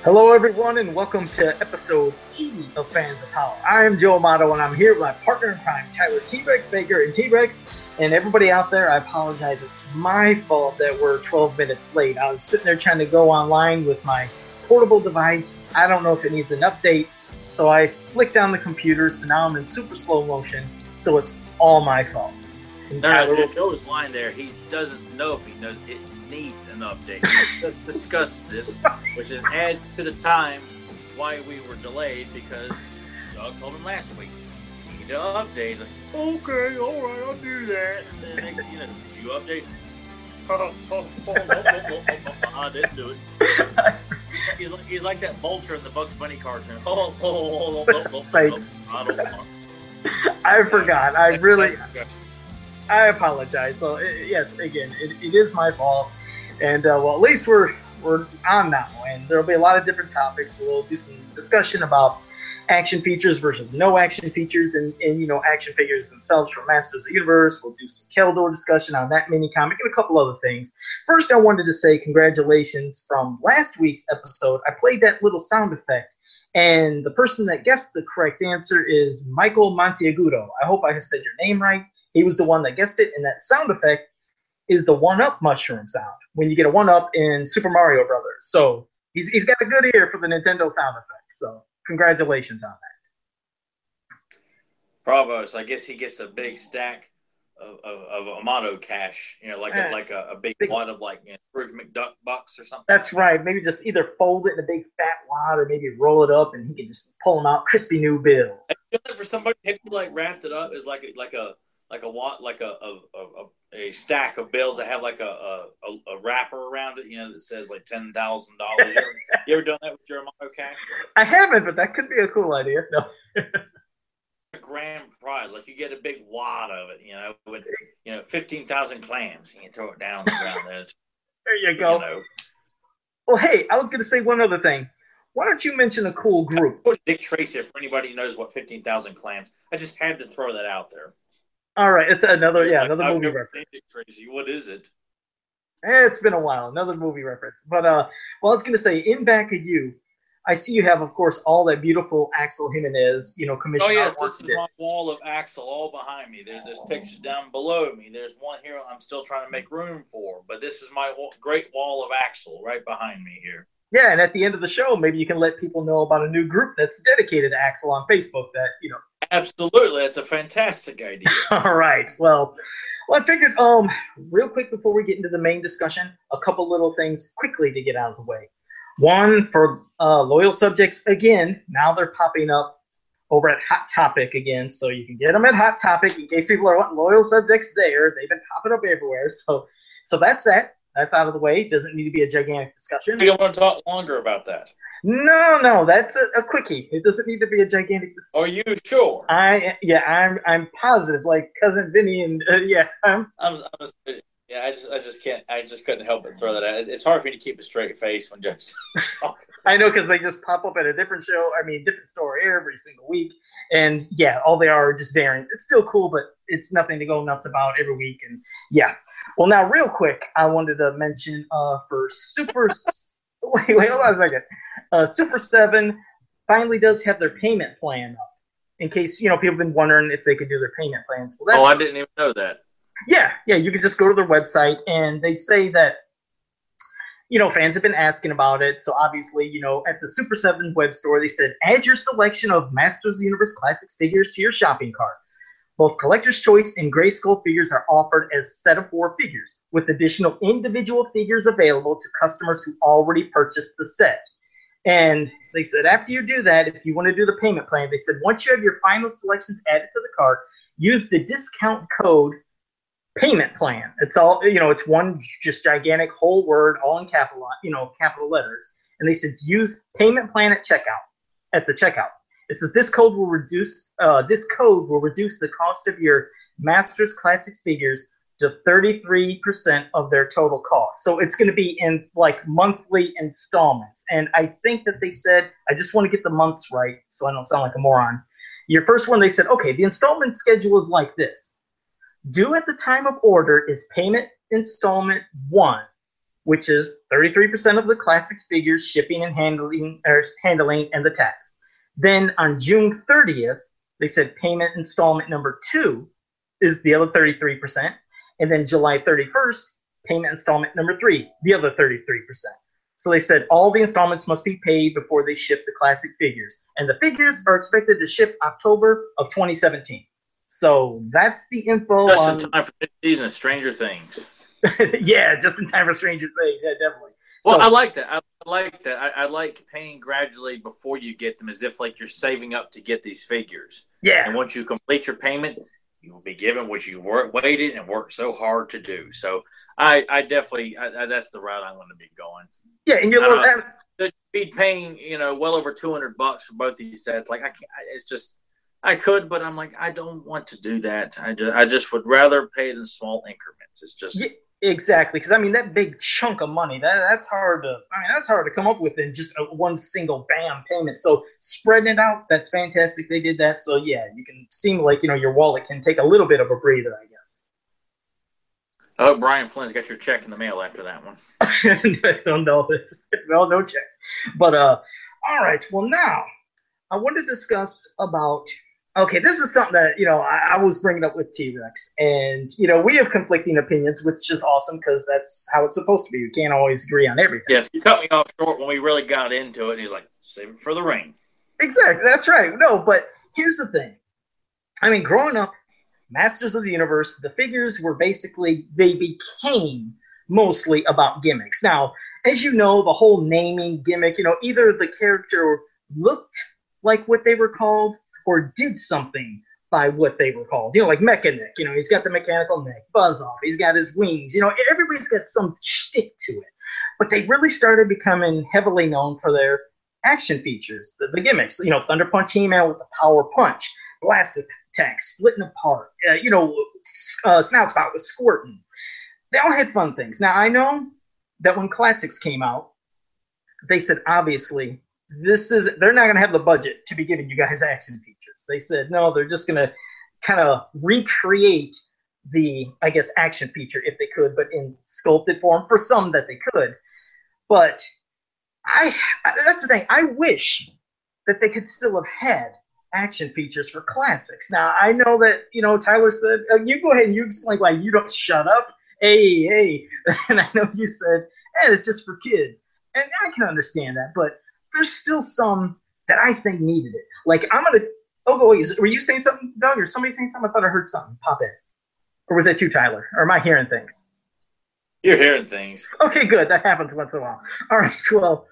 Hello, everyone, and welcome to episode 80 of Fans of Power. I am Joe Amato, and I'm here with my partner in crime, Tyler T-Rex Baker. And T-Rex, and everybody out there, I apologize. It's my fault that we're 12 minutes late. I was sitting there trying to go online with my portable device. I don't know if it needs an update, so I flicked on the computer, so now I'm in super slow motion, so it's all my fault. And No, Joe was lying there. He doesn't know if he knows it needs an update. Let's discuss this, which adds to the time why we were delayed because Doug told him last week. You need to update. He's like, okay, all right, I'll do that. And then next thing you know, did you update? I didn't do it. He's like that vulture in the Bugs Bunny cartoon. Thanks. I don't know. I forgot. I apologize. So yes, again, it is my fault, and well, at least we're on now, and there'll be a lot of different topics. We'll do some discussion about action features versus no action features, and action figures themselves from Masters of the Universe. We'll do some Keldor discussion on that mini comic and a couple other things. First, I wanted to say congratulations from last week's episode. I played that little sound effect. And the person that guessed the correct answer is Michael Monteagudo. I hope I said your name right. He was the one that guessed it, and that sound effect is the one-up mushroom sound when you get a one-up in Super Mario Brothers. So he's got a good ear for the Nintendo sound effects. So congratulations on that. Bravo. So I guess he gets a big stack of Amato cash, like a big wad of Scrooge McDuck bucks or something. That's right. Maybe just either fold it in a big fat wad or maybe roll it up and he can just pull them out crispy new bills. I feel like for somebody who wrapped it up as like a stack of bills that have a wrapper around it, that says like $10,000. You ever done that with your Amato cash? I haven't, but that could be a cool idea. No. A grand prize, like you get a big wad of it, with 15,000 clams, and you throw it down on the ground. There you go. Well, hey, I was going to say one other thing. Why don't you mention a cool group? Put Dick Tracy for anybody who knows what 15,000 clams. I just had to throw that out there. All right, it's another movie reference. Dick Tracy, what is it? It's been a while. Another movie reference. But well, I was going to say, in back of you, I see you have, of course, all that beautiful Axel Jimenez, commission. Oh yes, this is my wall of Axel all behind me. There's pictures down below me. There's one here I'm still trying to make room for, but this is my great wall of Axel right behind me here. Yeah, and at the end of the show, maybe you can let people know about a new group that's dedicated to Axel on Facebook. Absolutely, that's a fantastic idea. All right, well, I figured, real quick before we get into the main discussion, a couple little things quickly to get out of the way. One, for loyal subjects, again, now they're popping up over at Hot Topic again, so you can get them at Hot Topic in case people are wanting loyal subjects there. They've been popping up everywhere, so that's that. That's out of the way. It doesn't need to be a gigantic discussion. You don't want to talk longer about that? No, that's a quickie. It doesn't need to be a gigantic discussion. Are you sure? I'm positive, like Cousin Vinny, and I just couldn't help but throw that out. It's hard for me to keep a straight face when just talking. I know, because they just pop up at a different different store every single week. And yeah, all they are just variants. It's still cool, but it's nothing to go nuts about every week. And yeah. Well, now, real quick, I wanted to mention for Super... wait, hold on a second. Super 7 finally does have their payment plan up. In case, people have been wondering if they could do their payment plans. Well, I didn't even know that. Yeah, you can just go to their website, and they say that, fans have been asking about it. So obviously, at the Super 7 web store, they said, add your selection of Masters of the Universe Classics figures to your shopping cart. Both Collector's Choice and Grayskull figures are offered as set of 4 figures, with additional individual figures available to customers who already purchased the set. And they said after you do that, if you want to do the payment plan, they said once you have your final selections added to the cart, use the discount code payment plan. It's all, it's one just gigantic whole word, all in capital letters. And they said use payment plan at the checkout. It says this code will reduce the cost of your Masters Classics figures to 33% of their total cost. So it's going to be in monthly installments. And I think that they said, I just want to get the months right so I don't sound like a moron. Your first one, they said, okay, the installment schedule is like this. Due at the time of order is payment installment 1, which is 33% of the Classics figures shipping and handling and the tax. Then on June 30th, they said payment installment number 2 is the other 33%. And then July 31st, payment installment number 3, the other 33%. So they said all the installments must be paid before they ship the Classic figures. And the figures are expected to ship October of 2017. So that's the info. Just in time for this season of Stranger Things. Yeah, just in time for Stranger Things. Yeah, definitely. Well, I like that. I like that. I like paying gradually before you get them, as if like you're saving up to get these figures. Yeah. And once you complete your payment, you will be given what you waited and worked so hard to do. So I definitely that's the route I'm going to be going. Yeah, and you'll be paying well over $200 for both these sets. Like it's just I could, but I'm like I don't want to do that. I just would rather pay it in small increments. It's just. Yeah. Exactly, because I mean that big chunk of money that's hard to come up with in just one single bam payment. So spreading it out, that's fantastic. They did that, so yeah, you can seem like your wallet can take a little bit of a breather, I guess. I hope Brian Flynn's got your check in the mail after that one. No check. But all right, well now I want to discuss about. Okay, this is something that, I was bringing up with T-Rex, and, we have conflicting opinions, which is awesome because that's how it's supposed to be. We can't always agree on everything. Yeah, you cut me off short when we really got into it. He's like, save it for the ring. Exactly, that's right. No, but here's the thing. I mean, growing up, Masters of the Universe, the figures were they became mostly about gimmicks. Now, as you know, the whole naming gimmick, either the character looked like what they were called, or did something by what they were called. Like Mecha-Nick, he's got the mechanical neck, Buzz-Off, he's got his wings, everybody's got some shtick to it. But they really started becoming heavily known for their action features, the gimmicks. Thunder Punch He-Man with the power punch, blast attack, splitting apart, Snout Spout with squirting. They all had fun things. Now, I know that when Classics came out, they said, obviously, they're not going to have the budget to be giving you guys action features. They said, no, they're just going to kind of recreate the, I guess, action feature if they could, but in sculpted form for some that they could. But that's the thing. I wish that they could still have had action features for Classics. Now, I know that, Tyler said, you go ahead and you explain why you don't shut up. Hey. And I know you said, it's just for kids. And I can understand that, but there's still some that I think needed it. Like, were you saying something, Doug, or somebody saying something? I thought I heard something pop in. Or was that you, Tyler? Or am I hearing things? You're hearing things. Okay, good. That happens once in a while. All right, well,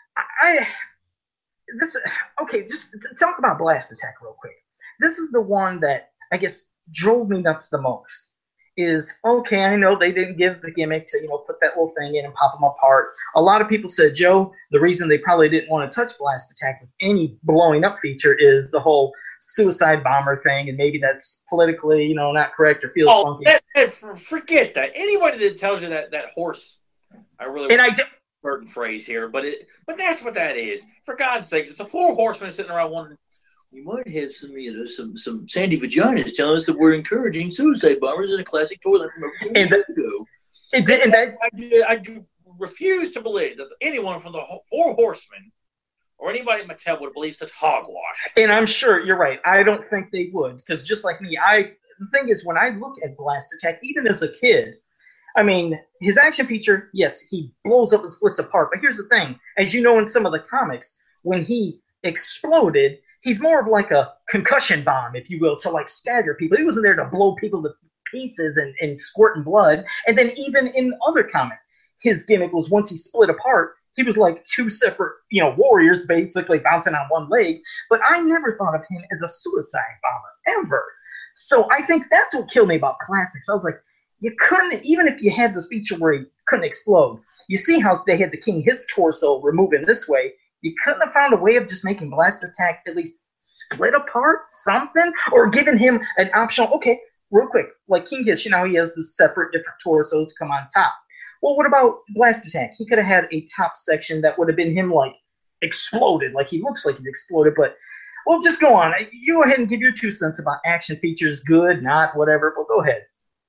just talk about Blast Attack real quick. This is the one that, I guess, drove me nuts the most. Okay, I know they didn't give the gimmick to, put that little thing in and pop them apart. A lot of people said, Joe, the reason they probably didn't want to touch Blast Attack with any blowing up feature is the whole suicide bomber thing, and maybe that's politically, not correct or feels funky. Forget that. Anybody that tells you that horse, I really want a certain phrase here, but that's what that is. For God's sakes, it's a 4 horsemen sitting around wondering, we might have some sandy vaginas telling us that we're encouraging suicide bombers in a classic toilet from over 2 years ago. I refuse to believe that anyone from the 4 horsemen or anybody at Mattel would believe such hogwash. And I'm sure you're right. I don't think they would, because just like me, the thing is, when I look at Blast Attack, even as a kid, I mean, his action feature, yes, he blows up and splits apart. But here's the thing. As you know in some of the comics, when he exploded, he's more of like a concussion bomb, if you will, to like stagger people. He wasn't there to blow people to pieces and squirting blood. And then even in other comics, his gimmick was once he split apart, he was like 2 separate, warriors basically bouncing on one leg. But I never thought of him as a suicide bomber, ever. So I think that's what killed me about Classics. I was like, you couldn't, even if you had this feature where he couldn't explode, you see how they had the King, his torso removing this way, you couldn't have found a way of just making Blast Attack at least split apart something, or giving him an optional, okay, real quick, like King Hiss, he has the separate different torsos to come on top. Well, what about Blast Attack? He could have had a top section that would have been him, like, exploded, like he looks like he's exploded, but, well, just go on. You go ahead and give your 2 cents about action features, good, not, whatever, well, go ahead.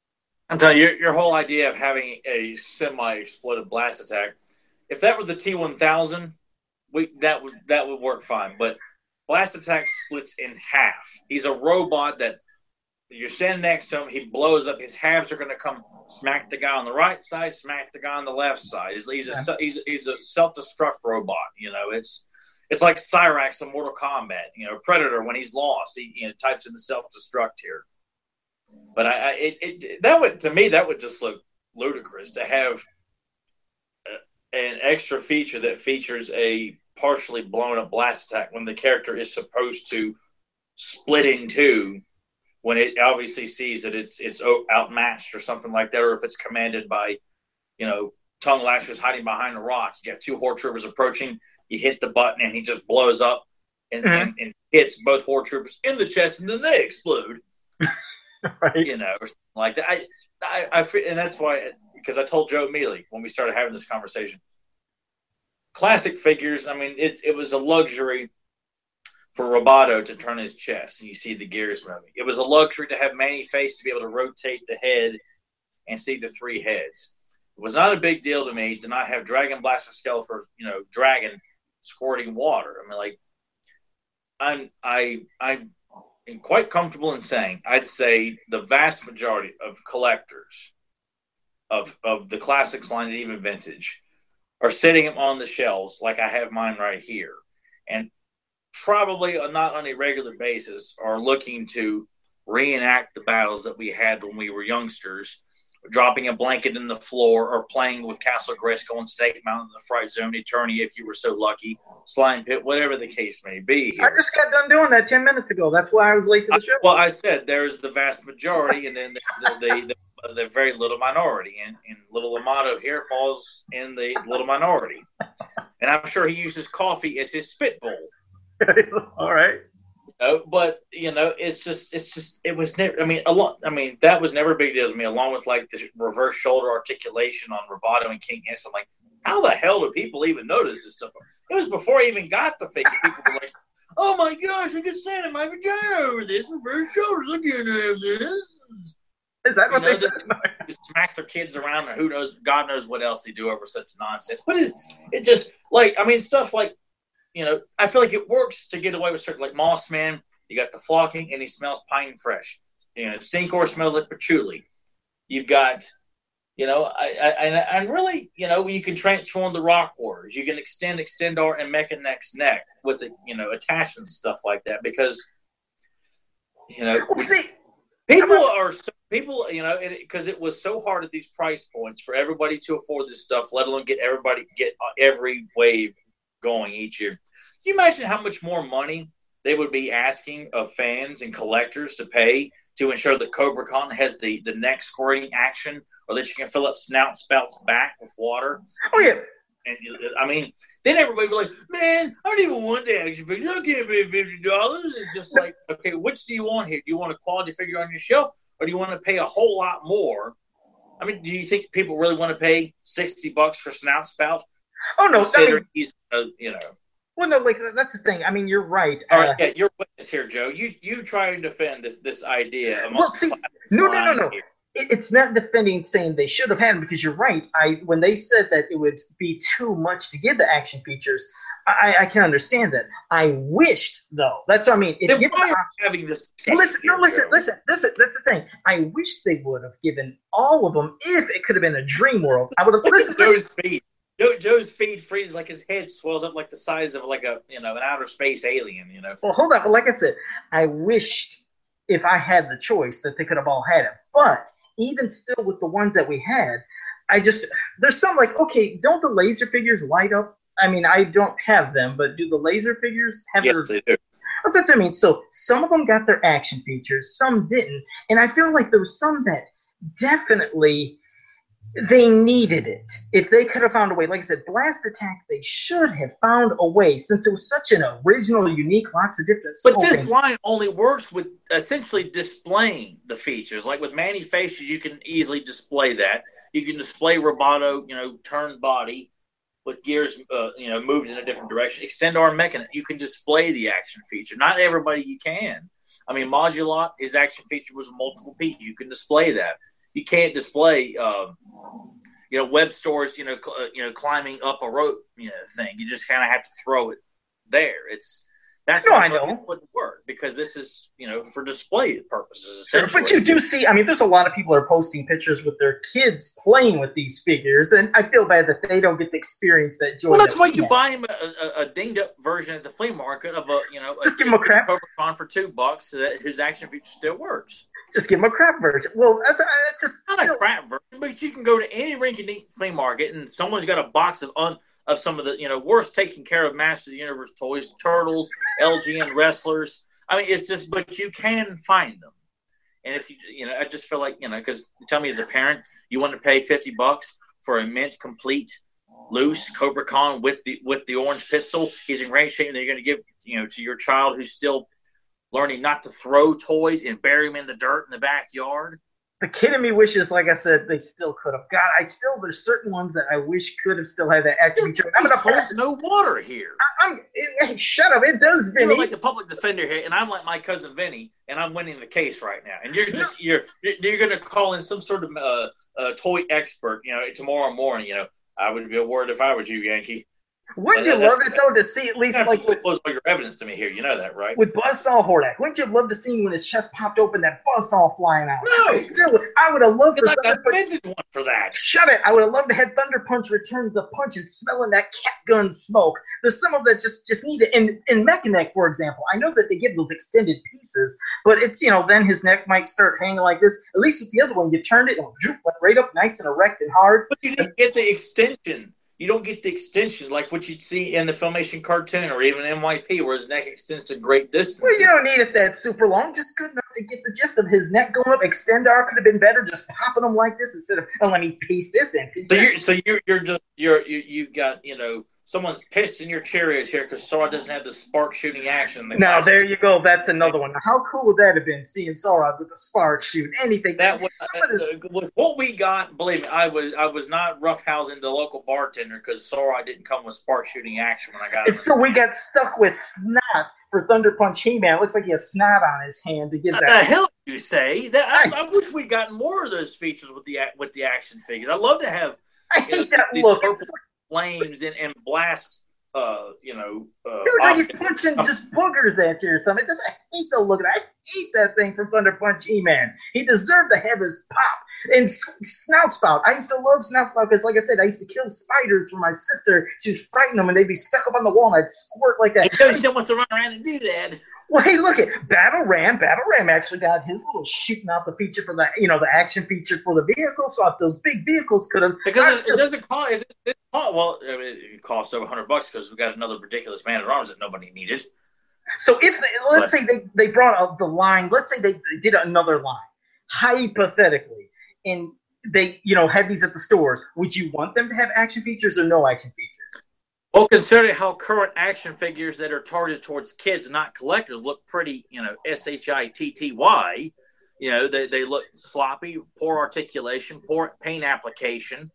I'm telling you, your whole idea of having a semi-explosive blast attack, if that were the T-1000, that would work fine. But blast attack splits in half. He's a robot that you're standing next to him. He blows up. His halves are going to come smack the guy on the right side, smack the guy on the left side. He's a self-destruct robot. It's like Cyrax in Mortal Kombat. Predator, when he's lost, he types in the self-destruct here. But that would just look ludicrous to have an extra feature that features a partially blown up blast attack when the character is supposed to split in two, when it obviously sees that it's outmatched or something like that, or if it's commanded by, tongue lashers hiding behind a rock. You got two Horde troopers approaching. You hit the button and he just blows up and hits both Horde troopers in the chest, and then they explode. Right. Or something like that. I and that's why, because I told Joe immediately when we started having this conversation, classic figures. I mean, it was a luxury for Roboto to turn his chest and you see the gears moving. It was a luxury to have Man-E-Face to be able to rotate the head and see the three heads. It was not a big deal to me to not have Dragon Blaster Skeletor, dragon squirting water. I mean, like, I'm quite comfortable in saying, I'd say the vast majority of collectors of the classics line and even vintage are sitting on the shelves like I have mine right here, and probably not on a regular basis are looking to reenact the battles that we had when we were youngsters, dropping a blanket in the floor or playing with Castle Grayskull and Snake Mountain in the Fright Zone, Eternia if you were so lucky, Slime Pit, whatever the case may be here. I just got done doing that 10 minutes ago. That's why I was late to the show. Well, I said there's the vast majority, and then the very little minority. And little Amato here falls in the little minority. And I'm sure he uses coffee as his spit bowl. All right. But it was never. That was never a big deal to me. Along with like the reverse shoulder articulation on Roboto and King S. I'm like, how the hell do people even notice this stuff? It was before I even got the figure. People were like, "Oh my gosh, I can stand in my vagina over this reverse shoulders. I can't have this." Is that what they smack their kids around, and God knows what else they do over such nonsense. But it just like, stuff like. I feel like it works to get away with certain, like Moss Man. You got the flocking, and he smells pine fresh. Stinkor smells like patchouli. You've got, and really, you can transform the Rock Warriors. You can extend Extendar and Mechanex neck with attachments and stuff like that because, people, because it was so hard at these price points for everybody to afford this stuff, let alone get every wave going each year. Can you imagine how much more money they would be asking of fans and collectors to pay to ensure that Cobra Khan has the neck squirting action, or that you can fill up snout spouts back with water? Oh yeah. And then everybody would be like, "Man, I don't even want the action figure. I can't pay $50." It's just like, okay, which do you want here? Do you want a quality figure on your shelf, or do you want to pay a whole lot more? Do you think people really want to pay $60 for snout spout? Oh no, Well, no, like that's the thing. You're right. All right, yeah, you're witness here, Joe. You try and defend this idea. Well, see, no. It's not defending saying they should have had them, because you're right. When they said that it would be too much to give the action features, I can understand that. I wished, though. That's what I mean. Then why are we having this? Listen. That's the thing. I wish they would have given all of them. If it could have been a dream world, I would have listened. Joe's feet. Joe's feed freezes, like his head swells up like the size of like an outer space alien. Well, hold on. But like I said, I wished if I had the choice that they could have all had it. But even still, with the ones that we had, there's some like, okay, don't the laser figures light up? I don't have them, but do the laser figures have their? Yes, they do. That's what I mean. So some of them got their action features, some didn't, and I feel like there was some that definitely. They needed it. If they could have found a way, like I said, Blast Attack, they should have found a way, since it was such an original, unique, lots of different. But this line only works with essentially displaying the features. Like with Man-E-Face, you can easily display that. You can display Roboto, turned body with gears, moved in a different direction. Extendar Mechanex, you can display the action feature. Not everybody you can. Modulot, his action feature was multiple pieces. You can display that. you can't display web stores climbing up a rope thing. You just kind of have to throw it there. That's why I know it wouldn't work, because this is for display purposes Sure, essentially. but you do see, I mean, there's a lot of people are posting pictures with their kids playing with these figures, and I feel bad that they don't get to experience that joy. Well, that's why you buy them a dinged up version at the flea market of just give them a crap Cobra-Con for $2 so that his action feature still works. Just give them a crap version. Well, that's just not a crap version, but you can go to any rinky-dink flea market and someone's got a box of some of the worst taken care of Master of the Universe toys, Turtles, LGN wrestlers. I mean, it's just, but you can find them. And if I just feel like, because tell me as a parent, you want to pay $50 for a mint complete loose Cobra-Con with the orange pistol. He's in great shape, and they're going to give to your child who's still learning not to throw toys and bury them in the dirt in the backyard. The kid in me wishes, like I said, they still could have. God, there's certain ones that I wish could have still had that action feature. There's no water here. Shut up! It does, Vinny. You're like the public defender here, and I'm like my cousin Vinny, and I'm winning the case right now. And you're going to call in some sort of toy expert, tomorrow morning. I would be a word if I were you, Yankee. Wouldn't you love it, though, to see at least like close all your evidence to me here? You know that, right? With Buzzsaw Hordak, wouldn't you have loved to see when his chest popped open, that Buzzsaw flying out? No, I would have loved to. I got a vintage one for that. Shut it! I would have loved to have Thunder Punch return the punch and smelling that cat gun smoke. There's some of that just need it. In Mechanic, for example, I know that they give those extended pieces, but it's then his neck might start hanging like this. At least with the other one, you turned it and went right up, nice and erect and hard. But you didn't get the extension. You don't get the extension like what you'd see in the Filmation cartoon or even NYP, where his neck extends to great distance. Well, you don't need it that super long. Just good enough to get the gist of his neck going up. Extendar could have been better, just popping them like this instead of let me piece this in. You got someone's pissed in your Cheerios here because Sora doesn't have the spark shooting action. Now there you go. That's another one. Now, how cool would that have been seeing Sora with the spark shoot? Anything that was with what we got. Believe me, I was not roughhousing the local bartender because Sora didn't come with spark shooting action when I got it. And so we got stuck with snot for Thunder Punch He-Man. It looks like he has snot on his hand to get that. The hell you say? That I wish we'd gotten more of those features with the action figures. I'd love to have. I hate that look. Flames and blast, it looks like he's punching just boogers at you or something. I hate the look. I hate that thing from Thunder Punch He-Man. He deserved to have his pop. And Snout Spout. I used to love Snout Spout because, like I said, I used to kill spiders for my sister. She was frightening them, and they'd be stuck up on the wall, and I'd squirt like that. Until someone wants to run around and do that. Well, hey, look at Battle Ram. Battle Ram actually got his little shooting out the feature for the action feature for the vehicle. So if those big vehicles could have, because it doesn't cost. Well, it costs over $100 because we got another ridiculous Man at Arms that nobody needed. So if let's say they brought up the line, let's say they did another line, hypothetically, and they had these at the stores, would you want them to have action features or no action features? Well, considering how current action figures that are targeted towards kids, not collectors, look pretty, shitty. They look sloppy, poor articulation, poor paint application.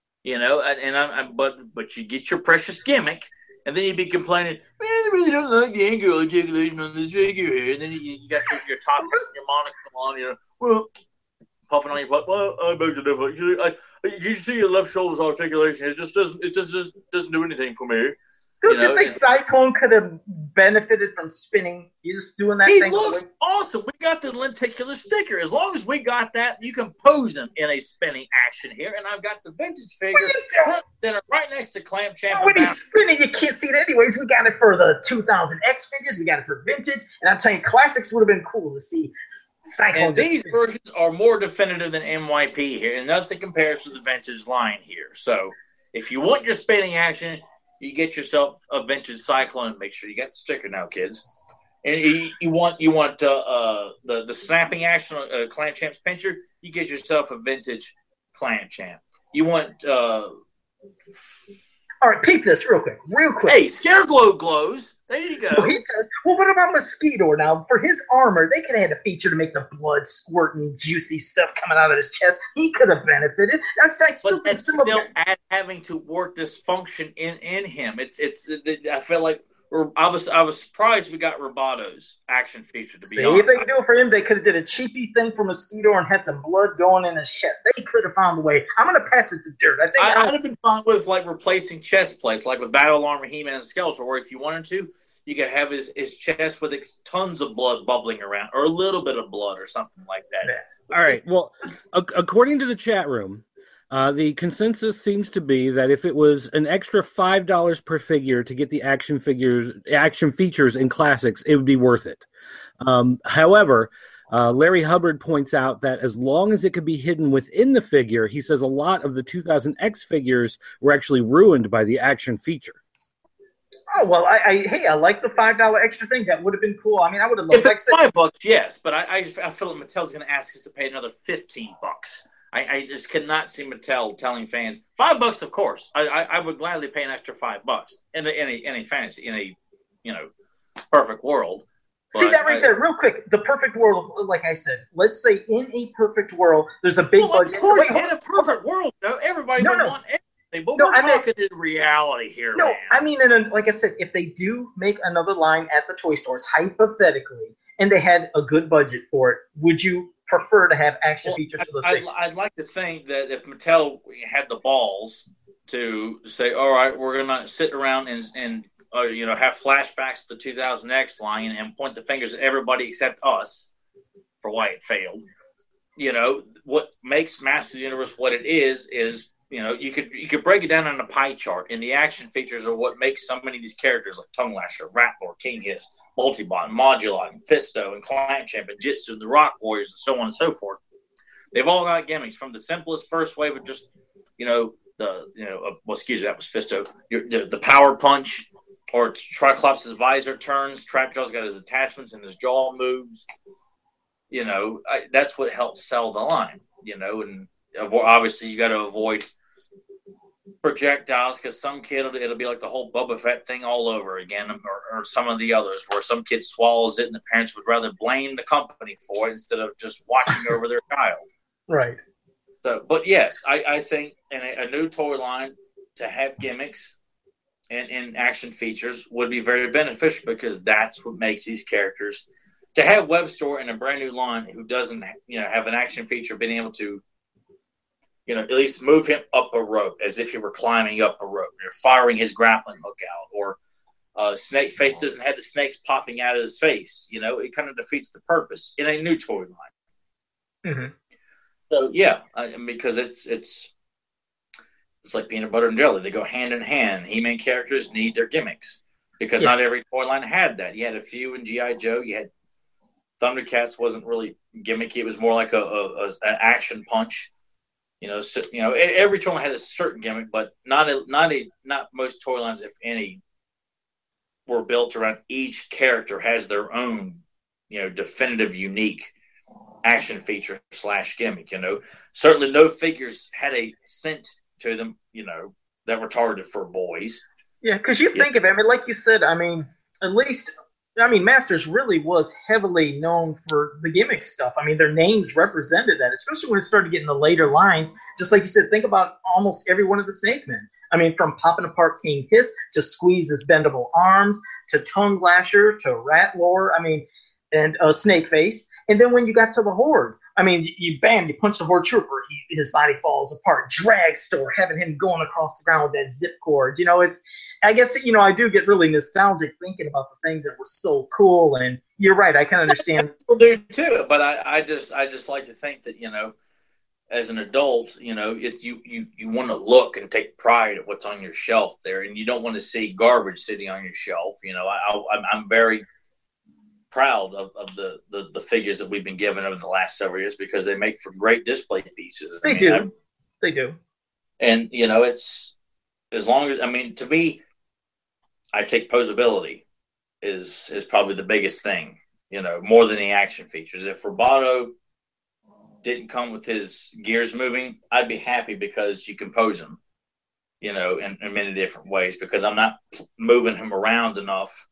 But you get your precious gimmick, and then you'd be complaining, man, I really don't like the angle articulation on this figure here. And then you got your top, your monocle on, puffing on your butt. Well, I beg to differ. You see your left shoulder's articulation. It just doesn't do anything for me. Don't you think Cyclone could have benefited from spinning? You just doing that thing. He looks awesome. We got the lenticular sticker. As long as we got that, you can pose him in a spinning action here. And I've got the vintage figure front center right next to Clamp Champ. When he's spinning, you can't see it anyways. We got it for the 2000X figures. We got it for vintage. And I'm telling you, classics would have been cool to see. Cyclone and these versions are more definitive than NYP here, and nothing compares to the vintage line here. So if you want your spinning action, you get yourself a vintage Cyclone. Make sure you got the sticker now, kids. And you want the snapping action on Clamp Champ's pincher, you get yourself a vintage Clamp Champ. You want all right, peep this real quick. Hey, Scareglow glows. There you go. Well, he does. Well, what about Mosquito? Now, for his armor, they could have had a feature to make the blood squirting, juicy stuff coming out of his chest. He could have benefited. That's still having to work this function in him. I feel like I was surprised we got Robato's action feature, to be See, honest. if they could do it for him, they could have did a cheapy thing for Mosquito and had some blood going in his chest. They could have found a way. I'm going to pass it to Dirt. I'd have been fine with like replacing chest plates, like with Battle Armor, He-Man, and Skeletor, where if you wanted to, you could have his chest with tons of blood bubbling around, or a little bit of blood, or something like that. Yeah. All right. Well, according to the chat room, the consensus seems to be that if it was an extra $5 per figure to get the action features in classics, it would be worth it. However, Larry Hubbard points out that as long as it could be hidden within the figure, he says a lot of the 2000X figures were actually ruined by the action feature. Oh, well, I like the $5 extra thing. That would have been cool. I mean, I would have loved it. If it's $5, yes, but I feel like Mattel's going to ask us to pay another $15. I just cannot see Mattel telling fans $5, of course. I would gladly pay an extra $5 in any fantasy, in a perfect world. See that right there, real quick. The perfect world, like I said. Let's say in a perfect world, there's a big budget. Of course, in a perfect world, everybody would want everything. But we're talking in reality here, man. I mean, like I said, if they do make another line at the toy stores, hypothetically, and they had a good budget for it, would you prefer to have action features for the thing? I'd like to think that if Mattel had the balls to say, all right, we're going to sit around and have flashbacks to the 2000X line and point the fingers at everybody except us for why it failed. What makes Masters of the Universe what it is you could break it down on a pie chart, and the action features are what makes so many of these characters like Tongue Lasher, Ratlord, King Hiss, Multibot, Modulot, and Fisto, and Clamp Champ, and Jitsu, and the Rock Warriors, and so on and so forth. They've all got gimmicks from the simplest first wave of just, that was Fisto, the power punch, or Triclops' visor turns, Trapjaw's got his attachments and his jaw moves. That's what helps sell the line, and obviously you got to avoid projectiles, because some kid it'll be like the whole Boba Fett thing all over again, or some of the others where some kid swallows it and the parents would rather blame the company for it instead of just watching over their child. Right. So, but yes, I think in a new toy line to have gimmicks and action features would be very beneficial, because that's what makes these characters. To have Web Store in a brand new line who doesn't have an action feature, being able to at least move him up a rope as if he were climbing up a rope, or firing his grappling hook out, or Snake Face doesn't have the snakes popping out of his face. It kind of defeats the purpose in a new toy line. Mm-hmm. So yeah, because it's like peanut butter and jelly; they go hand in hand. He-Man characters need their gimmicks, because not every toy line had that. You had a few in G.I. Joe. You had Thundercats wasn't really gimmicky; it was more like an action punch. Every toy line had a certain gimmick, but not most toy lines, if any, were built around each character has their own, definitive, unique action feature / gimmick. Certainly no figures had a scent to them, that were targeted for boys. Yeah, because you think of it, like you said, at least. Masters really was heavily known for the gimmick stuff. Their names represented that, especially when it started getting the later lines. Just like you said, think about almost every one of the Snake Men. From popping apart King Hiss to Squeeze his bendable arms to Tongue Lasher to Ratlord, and Snake Face. And then when you got to the Horde, you punch the Horde Trooper, his body falls apart. Dragstore, having him going across the ground with that zip cord. I guess, I do get really nostalgic thinking about the things that were so cool, and you're right, I can understand. People do too, but I just like to think that, as an adult, if you want to look and take pride at what's on your shelf there, and you don't want to see garbage sitting on your shelf. I'm very proud of the figures that we've been given over the last several years, because they make for great display pieces. They do. And, it's, as long as, to me, I take posability is probably the biggest thing, more than the action features. If Roboto didn't come with his gears moving, I'd be happy, because you can pose him, in many different ways, because I'm not moving him around enough,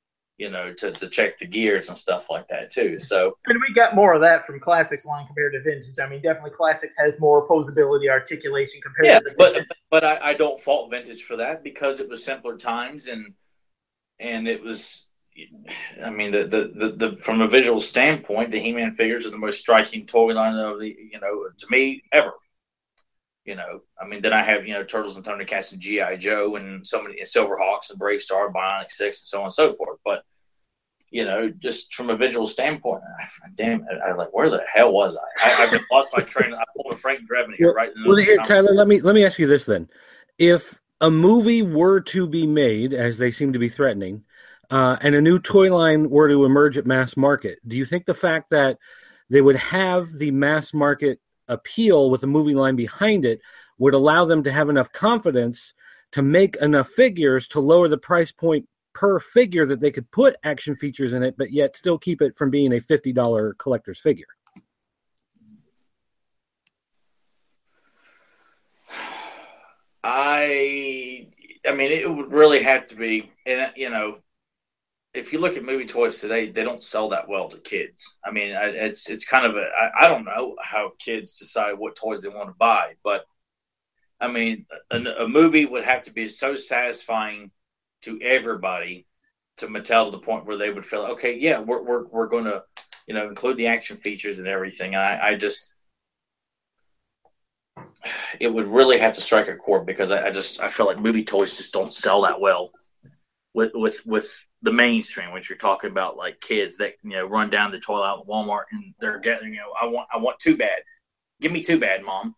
to check the gears and stuff like that too. So, and we got more of that from Classics line compared to Vintage. Definitely Classics has more posability, articulation compared to the Vintage. But I don't fault Vintage for that, because it was simpler times, and and it was. I mean, the from a visual standpoint, the He-Man figures are the most striking toy line of to me ever. I mean, then I have Turtles and Thundercats and GI Joe and so many Silverhawks and Brave Star, Bionic Six, and so on and so forth. But just from a visual standpoint, I like, where the hell was I? I've lost my train. I pulled a Frank Drebin here, right? Well, here, Tyler, let me ask you this then: if a movie were to be made, as they seem to be threatening, and a new toy line were to emerge at mass market, do you think the fact that they would have the mass market appeal with a movie line behind it would allow them to have enough confidence to make enough figures to lower the price point per figure that they could put action features in it, but yet still keep it from being a $50 collector's figure? I mean, it would really have to be, and if you look at movie toys today, they don't sell that well to kids. I mean, it's kind of I don't know how kids decide what toys they want to buy, but I mean, a movie would have to be so satisfying to everybody, to Mattel, to the point where they would feel, okay, yeah, we're going to include the action features and everything. And I just, it would really have to strike a chord, because I feel like movie toys just don't sell that well with the mainstream, which you're talking about, like kids that run down the toy out at Walmart and they're getting I want Too Bad, give me Too Bad, Mom.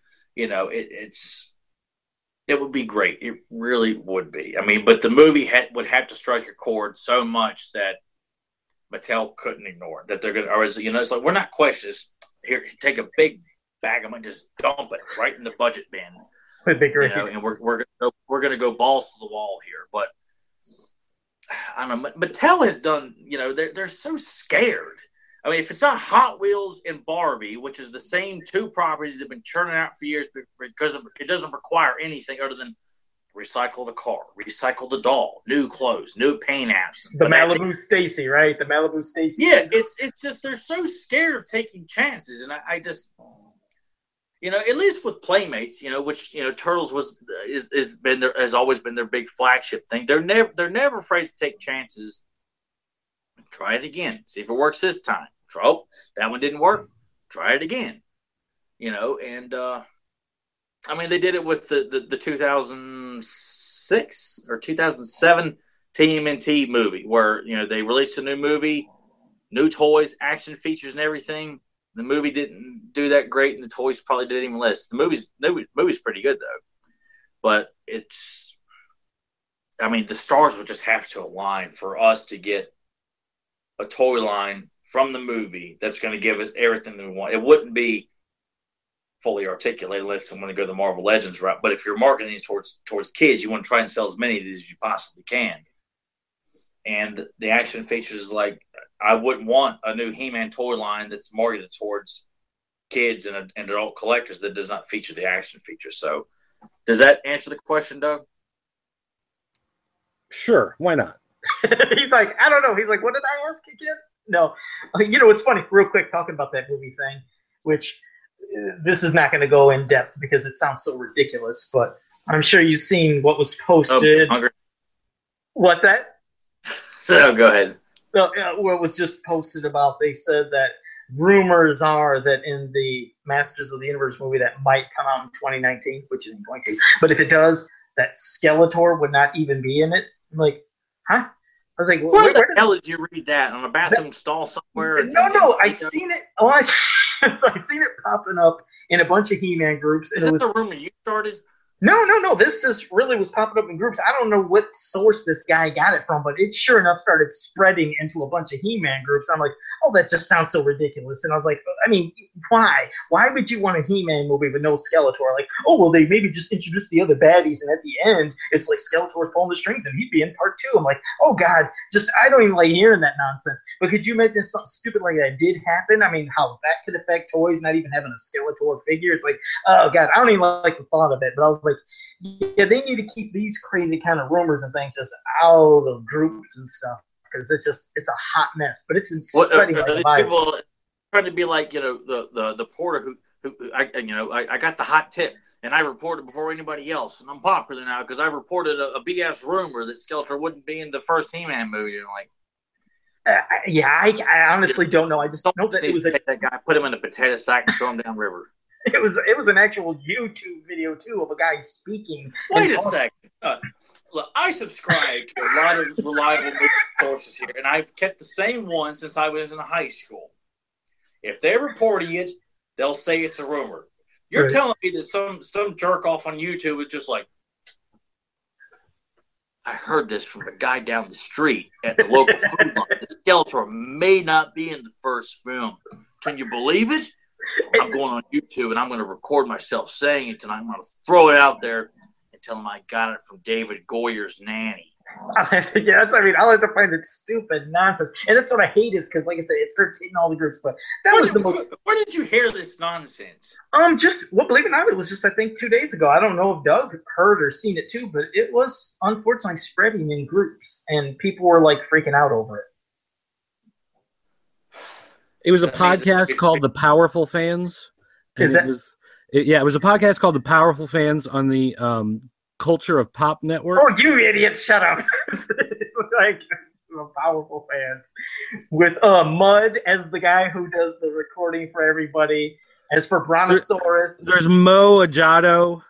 It would be great. It really would be. I mean, but the movie would have to strike a chord so much that Mattel couldn't ignore it. That they're going to, or it's like, we're not questioning this. Here, take a big bag of money, just dump it right in the budget bin. Would be great. And we're going to go balls to the wall here. But I don't know. Mattel has done. They're so scared. I mean, if it's not Hot Wheels and Barbie, which is the same two properties that have been churning out for years, because it doesn't require anything other than recycle the car, recycle the doll, new clothes, new paint apps. The Malibu Stacy, right? The Malibu Stacy. Yeah, it's just they're so scared of taking chances, and I just, at least with Playmates, which Turtles has always been their big flagship thing. They're never afraid to take chances. Try it again. See if it works this time. That one didn't work. Try it again. And I mean, they did it with the 2006 or 2007 TMNT movie, where they released a new movie, new toys, action features, and everything. The movie didn't do that great, and the toys probably did even less. The movie's pretty good though, but the stars would just have to align for us to get a toy line from the movie that's going to give us everything that we want. It wouldn't be fully articulated unless you want to go the Marvel Legends route. But if you're marketing these towards kids, you want to try and sell as many of these as you possibly can. And the action features is like, I wouldn't want a new He-Man toy line that's marketed towards kids and adult collectors that does not feature the action features. So does that answer the question, Doug? Sure. Why not? He's like, I don't know. He's like, what did I ask again? No. It's funny, real quick, talking about that movie thing, which this is not going to go in depth because it sounds so ridiculous, but I'm sure you've seen what was posted. What's that? So go ahead. What was just posted about, they said that rumors are that in the Masters of the Universe movie that might come out in 2019, which isn't going to, but if it does, that Skeletor would not even be in it. I'm like, huh? I was like, where the hell did you read that? On a bathroom stall somewhere? No, I seen it. Oh, I seen it popping up in a bunch of He-Man groups. Is that the rumor you started? No. This just really was popping up in groups. I don't know what source this guy got it from, but it sure enough started spreading into a bunch of He-Man groups. I'm like, oh, that just sounds so ridiculous. And I was like, I mean, why? Why would you want a He-Man movie with no Skeletor? Like, oh, well, they maybe just introduce the other baddies, and at the end, it's like Skeletor's pulling the strings, and he'd be in part 2. I'm like, oh, God, I don't even like hearing that nonsense. But could you imagine something stupid like that did happen? I mean, how that could affect toys, not even having a Skeletor figure. It's like, oh, God, I don't even like the thought of it. But I was like, yeah, they need to keep these crazy kind of rumors and things just out of groups and stuff, because it's a hot mess. But it's been spreading like a virus. People trying to be like, the porter I got the hot tip, and I reported before anybody else, and I'm popular now because I reported a BS rumor that Skeletor wouldn't be in the first He-Man movie. And I honestly don't know. I just know that it was that guy, put him in a potato sack and throw him down river. It was an actual YouTube video too of a guy speaking. Wait a second. Look, I subscribe to a lot of reliable news sources here, and I've kept the same one since I was in high school. If they're reporting it, they'll say it's a rumor. You're telling me that some jerk off on YouTube is just like, I heard this from a guy down the street at the local food line. The Skeletor may not be in the first film. Can you believe it? I'm going on YouTube and I'm going to record myself saying it, and I'm going to throw it out there and tell him I got it from David Goyer's nanny. I like to find it stupid nonsense, and that's what I hate is because, like I said, it starts hitting all the groups. But where did you hear this nonsense? Believe it or not, it was just I think 2 days ago. I don't know if Doug heard or seen it too, but it was unfortunately spreading in groups, and people were like freaking out over it. It was a podcast called The Powerful Fans. Is that? It was a podcast called The Powerful Fans on the Culture of Pop Network. Oh, you idiots! Shut up. Like the Powerful Fans with Mud as the guy who does the recording for everybody. As for Brontosaurus, there's Mo Ajado.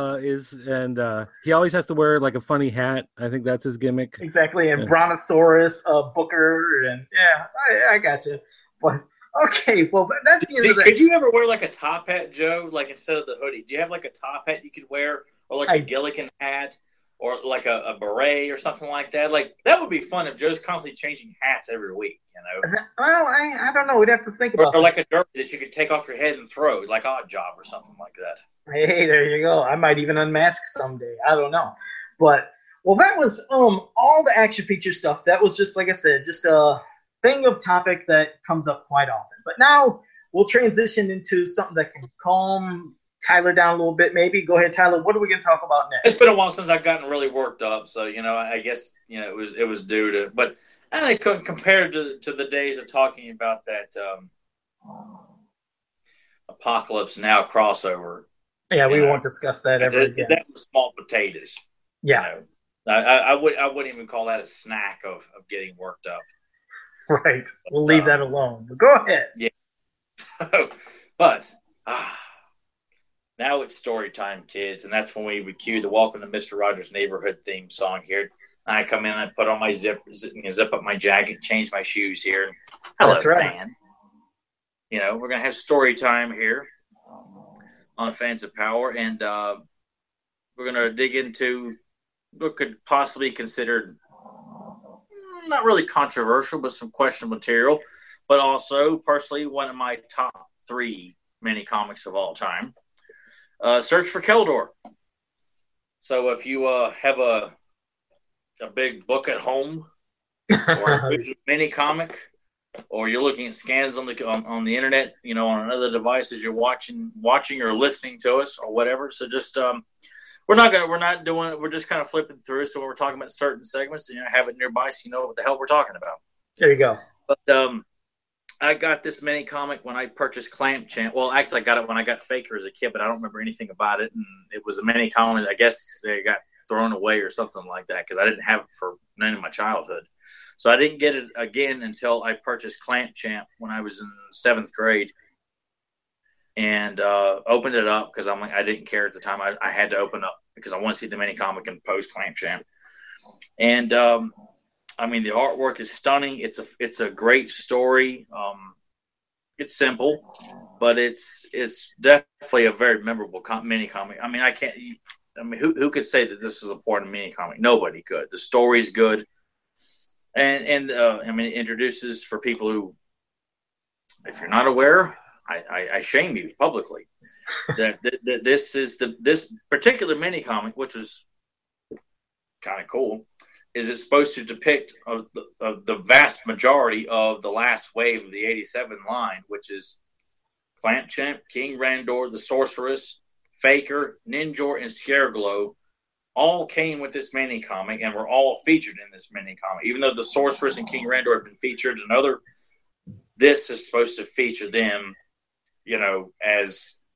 He always has to wear like a funny hat. I think that's his gimmick. Exactly, and Brontosaurus, Booker, and I got you. But okay, well that's the end of that. Could you ever wear like a top hat, Joe? Like instead of the hoodie, do you have like a top hat you could wear, or like a Gilligan hat, or like a beret or something like that? Like that would be fun if Joe's constantly changing hats every week. You know? Well, I don't know. We'd have to think about. Or like a derby that you could take off your head and throw, like Odd Job or something like that. Hey, there you go. I might even unmask someday. I don't know, but that was all the action feature stuff. That was just like I said, just a thing of topic that comes up quite often. But now we'll transition into something that can calm Tyler down a little bit. Maybe go ahead, Tyler. What are we going to talk about next? It's been a while since I've gotten really worked up, so I guess it was due to. But I couldn't compare to the days of talking about that Apocalypse Now crossover. Yeah, we won't discuss that ever again. That was small potatoes. Yeah, I wouldn't even call that a snack of getting worked up. Right. We'll leave that alone. But go ahead. Yeah. But now it's story time, kids, and that's when we would cue the Welcome to Mr. Rogers' Neighborhood theme song here. I come in and I put on my zip up my jacket, change my shoes here. Hello, that's right. fans. We're going to have story time here on Fans of Power, and we're going to dig into what could possibly be considered not really controversial, but some question material, but also personally one of my top 3 mini comics of all time. Search for Keldor. So if you have a big book at home, or a mini comic, or you're looking at scans on the internet, on another device as you're watching or listening to us or whatever. So just we're just kind of flipping through. So when we're talking about certain segments, have it nearby so you know what the hell we're talking about. There you go. But I got this mini comic when I purchased Clamp Champ. Well, actually, I got it when I got Faker as a kid, but I don't remember anything about it. And it was a mini comic. I guess they got thrown away or something like that because I didn't have it for none of my childhood. So I didn't get it again until I purchased Clamp Champ when I was in 7th grade. And opened it up because I didn't care at the time. I had to open up because I want to see the mini comic and post Clamp Champ. And the artwork is stunning. It's a great story. It's simple, but it's definitely a very memorable mini comic. Who could say that this was a part of a mini comic? Nobody could. The story's good, and it introduces for people who, if you're not aware. I shame you publicly that this particular mini comic, which was kind of cool, is it's supposed to depict the vast majority of the last wave of the 87 line, which is Clamp Champ, King Randor, the Sorceress, Faker, Ninjor, and Scareglow all came with this mini comic and were all featured in this mini comic. Even though the Sorceress and King Randor have been featured in this is supposed to feature them, as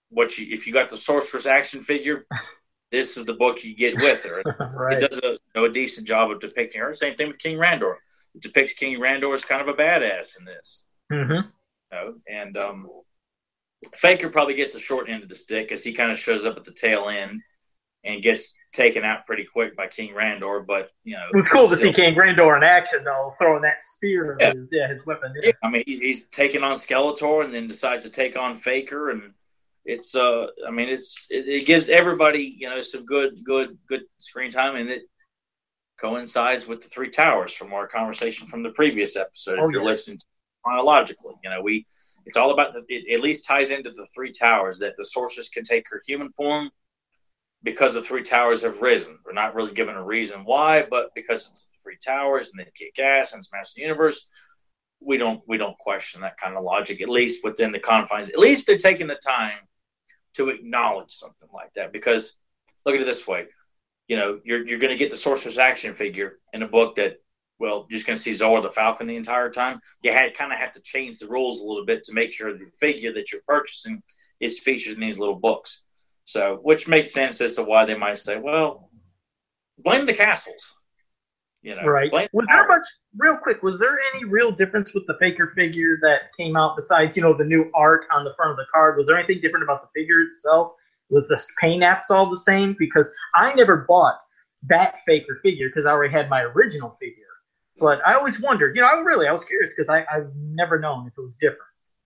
if you got the Sorceress action figure, this is the book you get with her. Right. It does a decent job of depicting her. Same thing with King Randor. It depicts King Randor as kind of a badass in this. Mm-hmm. And Faker probably gets the short end of the stick because he kind of shows up at the tail end and gets taken out pretty quick by King Randor. But it was cool to see King Randor in action, though, throwing that spear of his weapon. Yeah. I mean, he's taking on Skeletor and then decides to take on Faker, and it's it gives everybody some good screen time, and it coincides with the Three Towers from our conversation from the previous episode. If you're listening to it chronologically, it's all about it at least ties into the Three Towers, that the Sorceress can take her human form because the Three Towers have risen. We're not really given a reason why, but because of the Three Towers and they kick ass and smash the universe, we don't question that kind of logic, at least within the confines. At least they're taking the time to acknowledge something like that. Because look at it this way, you're going to get the Sorcerer's action figure in a book that, well, you're just going to see Zora the Falcon the entire time. You kind of have to change the rules a little bit to make sure the figure that you're purchasing is featured in these little books. So, which makes sense as to why they might say, well, blame the castles. Right. Was there any real difference with the Faker figure that came out besides, the new art on the front of the card? Was there anything different about the figure itself? Was the paint apps all the same? Because I never bought that Faker figure because I already had my original figure. But I always wondered, I was curious because I've never known if it was different.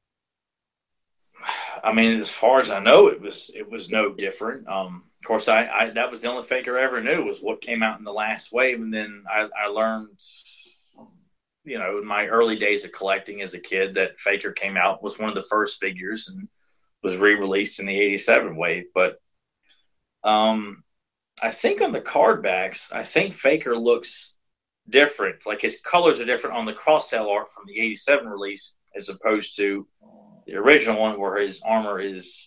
I mean, as far as I know, it was no different. Of course, I that was the only Faker I ever knew was what came out in the last wave, and then I learned, in my early days of collecting as a kid, that Faker came out, was one of the first figures, and was re-released in the '87 wave. But I think on the card backs, I think Faker looks different. Like his colors are different on the cross-sell art from the '87 release as opposed to the original one where his armor is.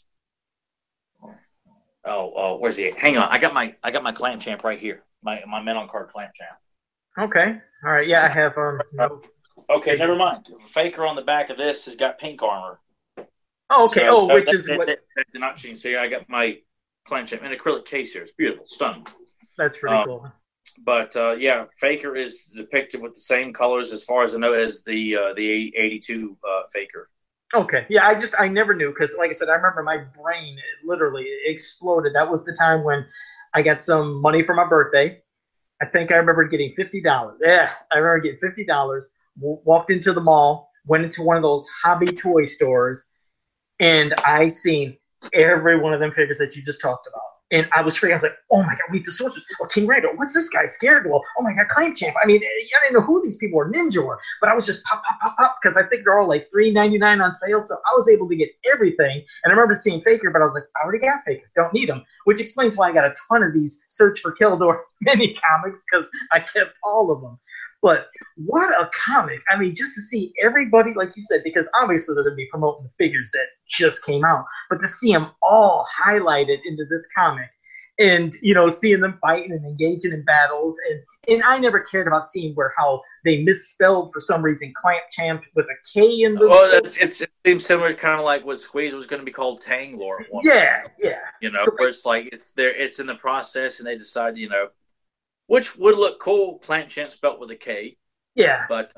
Oh, where's he? Hang on, I got my Clamp Champ right here. My Men on Card Clamp Champ. Okay, all right, yeah, I have. Okay, never mind. Faker on the back of this has got pink armor. Oh, okay. So, which that did not change. So I got my Clamp Champ in acrylic case here. It's beautiful, stunning. That's pretty cool. But Faker is depicted with the same colors, as far as I know, as the '82 Faker. Okay, yeah, I never knew because, like I said, I remember my brain literally exploded. That was the time when I got some money for my birthday. I think I remember getting $50. Yeah, I remember getting $50. Walked into the mall, went into one of those hobby toy stores, and I seen every one of them figures that you just talked about. And I was freaking. I was like, "Oh my god, meet the Sorceress! Oh, King Randor! What's this guy? Scareglow! Oh my god, Clamp Champ!" I mean, I didn't know who these people were. Ninja were, but I was just pop because I think they're all like $3.99 on sale. So I was able to get everything. And I remember seeing Faker, but I was like, I already got Faker. Don't need him. Which explains why I got a ton of these Search for Keldor mini comics because I kept all of them. But what a comic. I mean, just to see everybody, like you said, because obviously they're going to be promoting the figures that just came out, but to see them all highlighted into this comic and, seeing them fighting and engaging in battles. And I never cared about seeing how they misspelled, for some reason, Clamp Champ with a K in the... Well, it seems similar, kind of like what Squeeze was going to be called Tanglor. Yeah. So where it's like it's in the process and they decide, which would look cool, Clamp Champ spelled with a K. Yeah. But,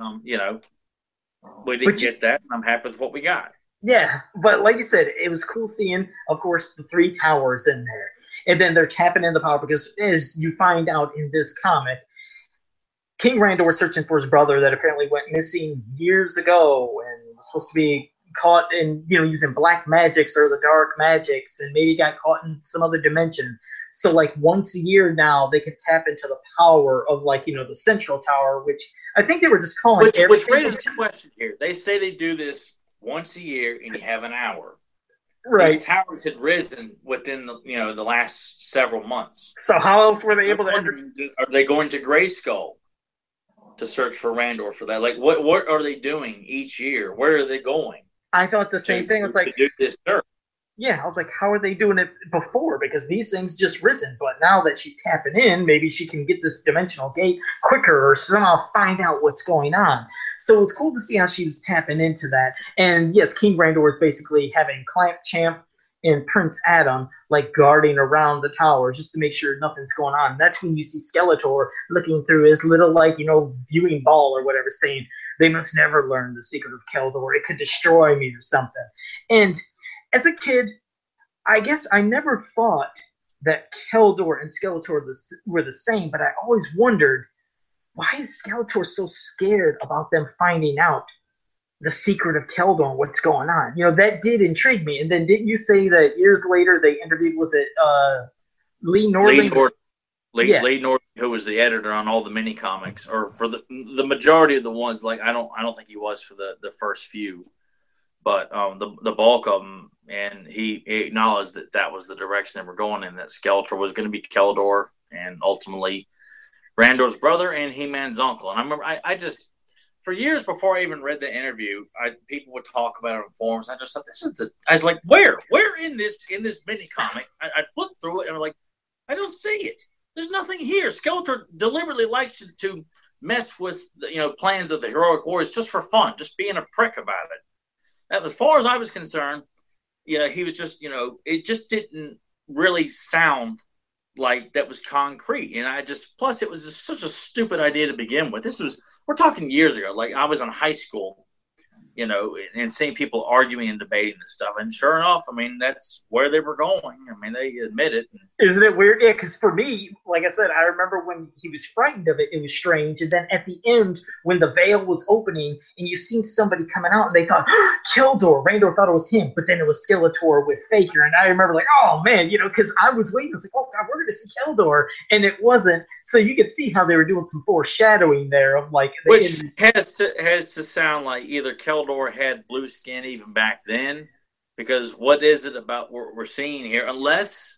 we didn't get that, and I'm happy with what we got. Yeah, but like you said, it was cool seeing, of course, the Three Towers in there. And then they're tapping in the power because, as you find out in this comic, King Randor was searching for his brother that apparently went missing years ago and was supposed to be caught in, using black magics or the dark magics, and maybe got caught in some other dimension. So, like, once a year now, they can tap into the power of, the Central Tower, which I think they were just calling Which raises a question here. They say they do this once a year, and you have an hour. Right. These towers had risen within the last several months. So how else were they able to enter? Are they going to Grayskull to search for Randor for that? Like, what are they doing each year? Where are they going? I thought the same thing. I was like, to do this search. Yeah, I was like, how are they doing it before? Because these things just risen. But now that she's tapping in, maybe she can get this dimensional gate quicker or somehow find out what's going on. So it was cool to see how she was tapping into that. And yes, King Randor is basically having Clamp Champ and Prince Adam like guarding around the tower just to make sure nothing's going on. That's when you see Skeletor looking through his little viewing ball or whatever, saying they must never learn the secret of Keldor. It could destroy me or something. And as a kid, I guess I never thought that Keldor and Skeletor were the same, but I always wondered, why is Skeletor so scared about them finding out the secret of Keldor and what's going on? That did intrigue me. And then didn't you say that years later they interviewed, was it Lee Norling? Lee Norling, who was the editor on all the mini comics, or for the majority of the ones. Like I don't think he was for the first few, but the bulk of them. And he acknowledged that was the direction they were going in, that Skeletor was going to be Keldor and ultimately Randor's brother and He-Man's uncle. And I remember I just, for years before I even read the interview, people would talk about it on forums. I just thought, I was like, where in this mini comic? I flipped through it and I'm like, I don't see it. There's nothing here. Skeletor deliberately likes to mess with plans of the heroic warriors just for fun, just being a prick about it. And as far as I was concerned, he was just, it just didn't really sound like that was concrete. And plus it was just such a stupid idea to begin with. We're talking years ago. Like I was in high school, and seeing people arguing and debating this stuff. And sure enough, I mean, that's where they were going. I mean, they admit it. Isn't it weird? Yeah, because for me, like I said, I remember when he was frightened of it, it was strange. And then at the end, when the veil was opening and you seen somebody coming out and they thought, Keldor, Randor thought it was him, but then it was Skeletor with Faker. And I remember like, oh man, because I was waiting. I was like, oh God, we're going to see Keldor. And it wasn't. So you could see how they were doing some foreshadowing there of like. Which has to sound like either Keldor had blue skin even back then, because what is it about what we're seeing here? Unless,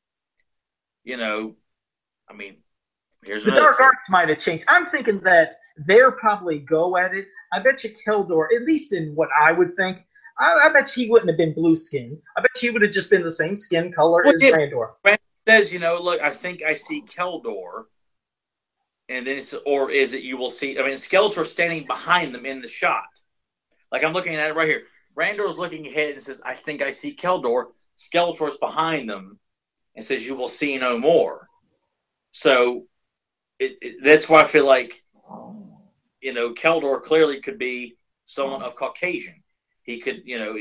I mean, here's the dark arts might have changed. I'm thinking that they'll probably go at it. I bet you Keldor, at least in what I would think, I bet he wouldn't have been blue skin. I bet he would have just been the same skin color as Randor. Randor says, look, I think I see Keldor. And then or is it you will see? I mean, Skeletor's standing behind them in the shot. Like I'm looking at it right here. Randor's looking ahead and says, I think I see Keldor. Skeletor's behind them and says, you will see no more. So that's why I feel like, Keldor clearly could be someone of Caucasian. He could,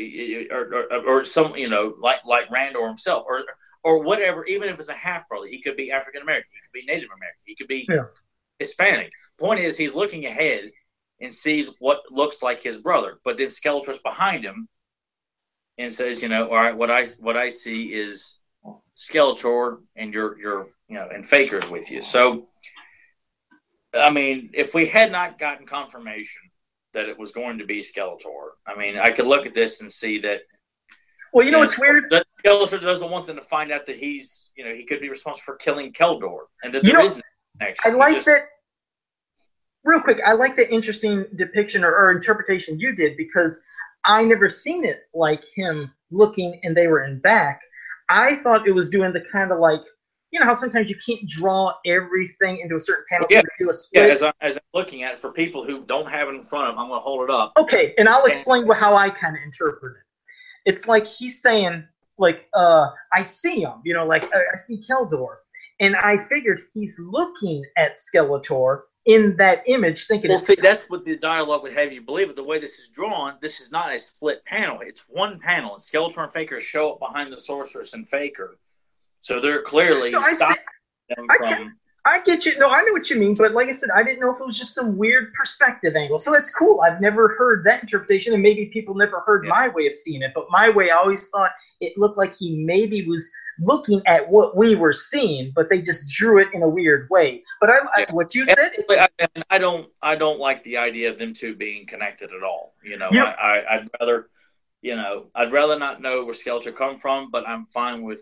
or some, like Randor himself, or whatever. Even if it's a half brother, he could be African American. He could be Native American. He could be Hispanic. Point is, he's looking ahead and sees what looks like his brother, but then Skeletor's behind him and says, all right, what I see is Skeletor, and you're and Faker's with you. So, I mean, if we had not gotten confirmation that it was going to be Skeletor, I mean, I could look at this and see that. Well, it's weird. That Skeletor doesn't want them to find out that he's, he could be responsible for killing Keldor, and that there isn't actually. I like that. Real quick, I like the interesting depiction or interpretation you did, because I never seen it like him looking and they were in back. I thought it was doing the kind of like, how sometimes you can't draw everything into a certain panel. Yeah, so do a split. As I'm looking at it, for people who don't have it in front of them, I'm going to hold it up. Okay, and I'll explain how I kind of interpret it. It's like he's saying, like, I see him, I see Keldor. And I figured he's looking at Skeletor in that image, thinking. Well, see, that's what the dialogue would have you believe. But the way this is drawn, this is not a split panel. It's one panel, and Skeletor and Faker show up behind the Sorceress and Faker. So they're clearly stopping them from. I get you. No, I know what you mean. But like I said, I didn't know if it was just some weird perspective angle. So that's cool. I've never heard that interpretation, and maybe people never heard my way of seeing it. But my way, I always thought it looked like he maybe was looking at what we were seeing, but they just drew it in a weird way. But what you said, I don't like the idea of them two being connected at all. I'd rather not know where Skeletor come from, but I'm fine with.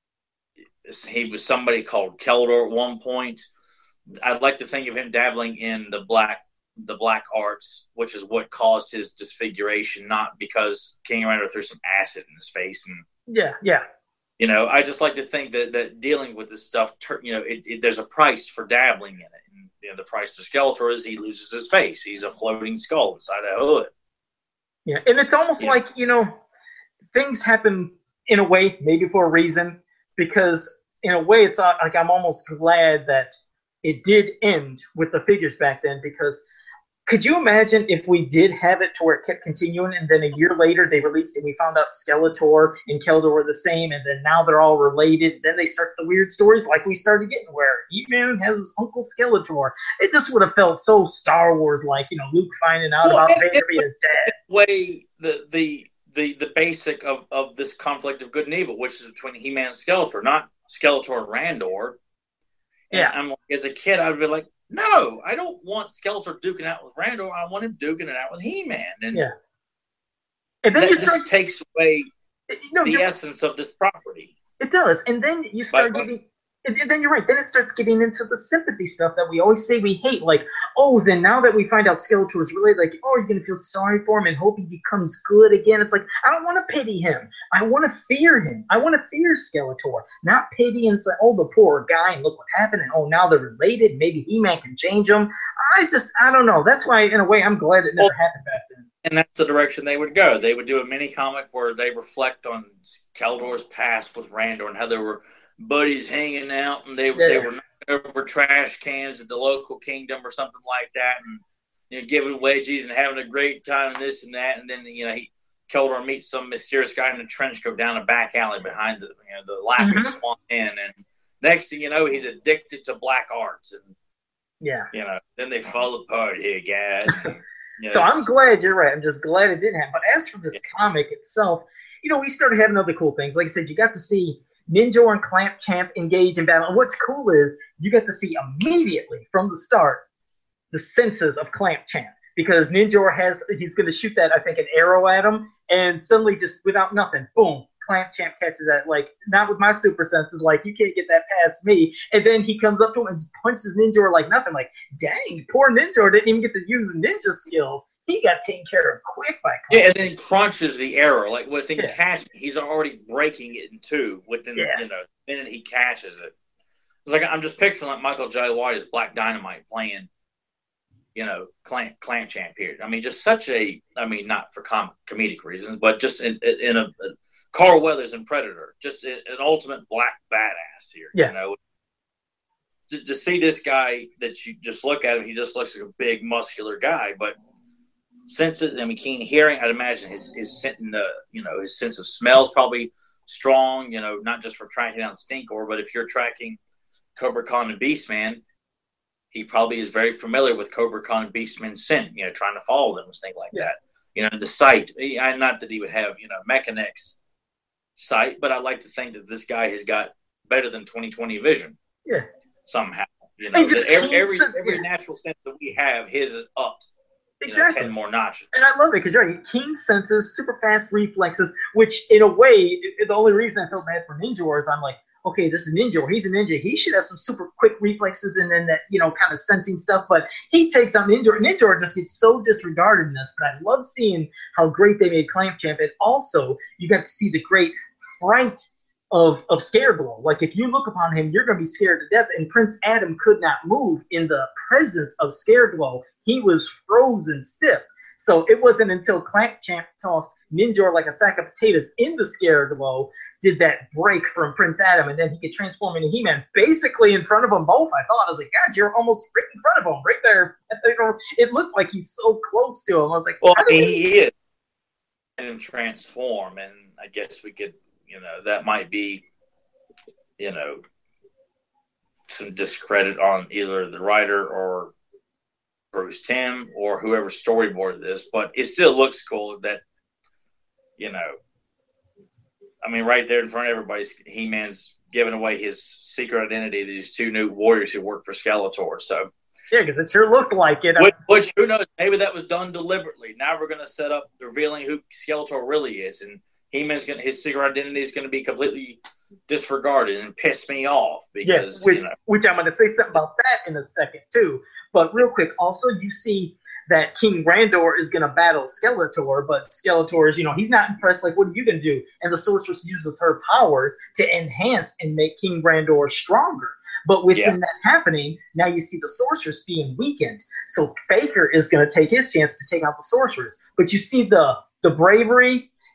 He was somebody called Keldor at one point. I'd like to think of him dabbling in the black arts, which is what caused his disfiguration, not because King Randor threw some acid in his face. And yeah. I just like to think that dealing with this stuff, there's a price for dabbling in it. And the price of Skeletor is he loses his face. He's a floating skull inside a hood. Yeah, and it's almost like, things happen in a way, maybe for a reason, because in a way, it's like I'm almost glad that it did end with the figures back then, because could you imagine if we did have it to where it kept continuing, and then a year later they released it and we found out Skeletor and Keldor were the same, and then now they're all related. Then they start the weird stories like we started getting, where He-Man has his uncle Skeletor. It just would have felt so Star Wars-like, Luke finding out about Vader being his dad. Way the basic of this conflict of good and evil, which is between He-Man and Skeletor, not Skeletor and Randor. And yeah. I'm like, as a kid, I'd be like, no, I don't want Skeletor duking out with Randor. I want him duking it out with He-Man. And yeah. And then that just takes away the essence of this property. It does. And then you start getting... And then you're right. Then it starts getting into the sympathy stuff that we always say we hate. Like, oh, then now that we find out Skeletor is really like, oh, you're going to feel sorry for him and hope he becomes good again. It's like, I don't want to pity him. I want to fear him. I want to fear Skeletor. Not pity and say, oh, the poor guy, and look what happened. And, oh, now they're related. Maybe He-Man can change him. I don't know. That's why, in a way, I'm glad it never happened back then. And that's the direction they would go. They would do a mini comic where they reflect on Keldor's past with Randor and how they were buddies hanging out, and they were knocking over trash cans at the local kingdom or something like that, and giving wedgies and having a great time and this and that. And then Keldor meets some mysterious guy in a trench coat down a back alley behind the Laughing Swan Inn, and next thing you know, he's addicted to black arts, and then they fall apart here, guys. So I'm glad you're right. I'm just glad it didn't happen. But as for this comic itself, we started having other cool things. Like I said, you got to see Ninjor and Clamp Champ engage in battle. And what's cool is you get to see immediately from the start the senses of Clamp Champ, because Ninjor he's going to shoot that, I think, an arrow at him, and suddenly just without nothing, boom, Clamp Champ catches that. Like, not with my super senses, like, you can't get that past me. And then he comes up to him and punches Ninjor like nothing. Like, dang, poor Ninjor didn't even get to use ninja skills. He got taken care of quick by Clamp. Yeah, and then crunches the arrow. Like, within catch, he's already breaking it in two within the minute he catches it. It's like, I'm just picturing like Michael J. White as Black Dynamite playing, Clamp Champ here. I mean, just such a, not for comedic reasons, but just in a Carl Weathers and Predator, just an ultimate black badass here. Yeah. To see this guy that you just look at him, he just looks like a big muscular guy, but senses, keen hearing, I'd imagine his sense of smell is probably strong, not just for tracking down Stinkor, but if you're tracking Cobra Khan and Beastman, he probably is very familiar with Cobra Khan and Beastman's scent, trying to follow them and things like that. The sight, not that he would have, Mechanex's sight, but I'd like to think that this guy has got better than 20/20 vision. Yeah. Somehow. Every natural sense that we have, his is upped. Exactly. 10 more notches. And I love it because you're right. Keen senses, super fast reflexes, which in a way, the only reason I felt bad for Ninjor is I'm like, okay, this is Ninjor. He's a ninja. He should have some super quick reflexes and then that, kind of sensing stuff. But he takes on Ninjor. Ninjor just gets so disregarded in this. But I love seeing how great they made Clamp Champ. And also, you got to see the great fright of Scareglow. Like, if you look upon him, you're going to be scared to death. And Prince Adam could not move in the presence of Scareglow. He was frozen stiff. So it wasn't until Clamp Champ tossed Ninjor like a sack of potatoes into Scareglow did that break from Prince Adam, and then he could transform into He-Man basically in front of them both. I thought, I was like, God, you're almost right in front of him, right there. It looked like he's so close to him. I was like, well, he is. And transform, and I guess we could, that might be, some discredit on either the writer or Bruce Timm or whoever storyboarded this, but it still looks cool that, right there in front of everybody, He-Man's giving away his secret identity to these two new warriors who work for Skeletor. So yeah, because it sure looked like it. Which, who knows, maybe that was done deliberately. Now we're going to set up revealing who Skeletor really is, and He-Man's his secret identity is going to be completely disregarded and piss me off because which I'm going to say something about that in a second too. But real quick, also you see that King Randor is going to battle Skeletor, but Skeletor is, he's not impressed. Like, what are you going to do? And the sorceress uses her powers to enhance and make King Randor stronger. But within that happening, now you see the sorceress being weakened. So Faker is going to take his chance to take out the sorceress. But you see the bravery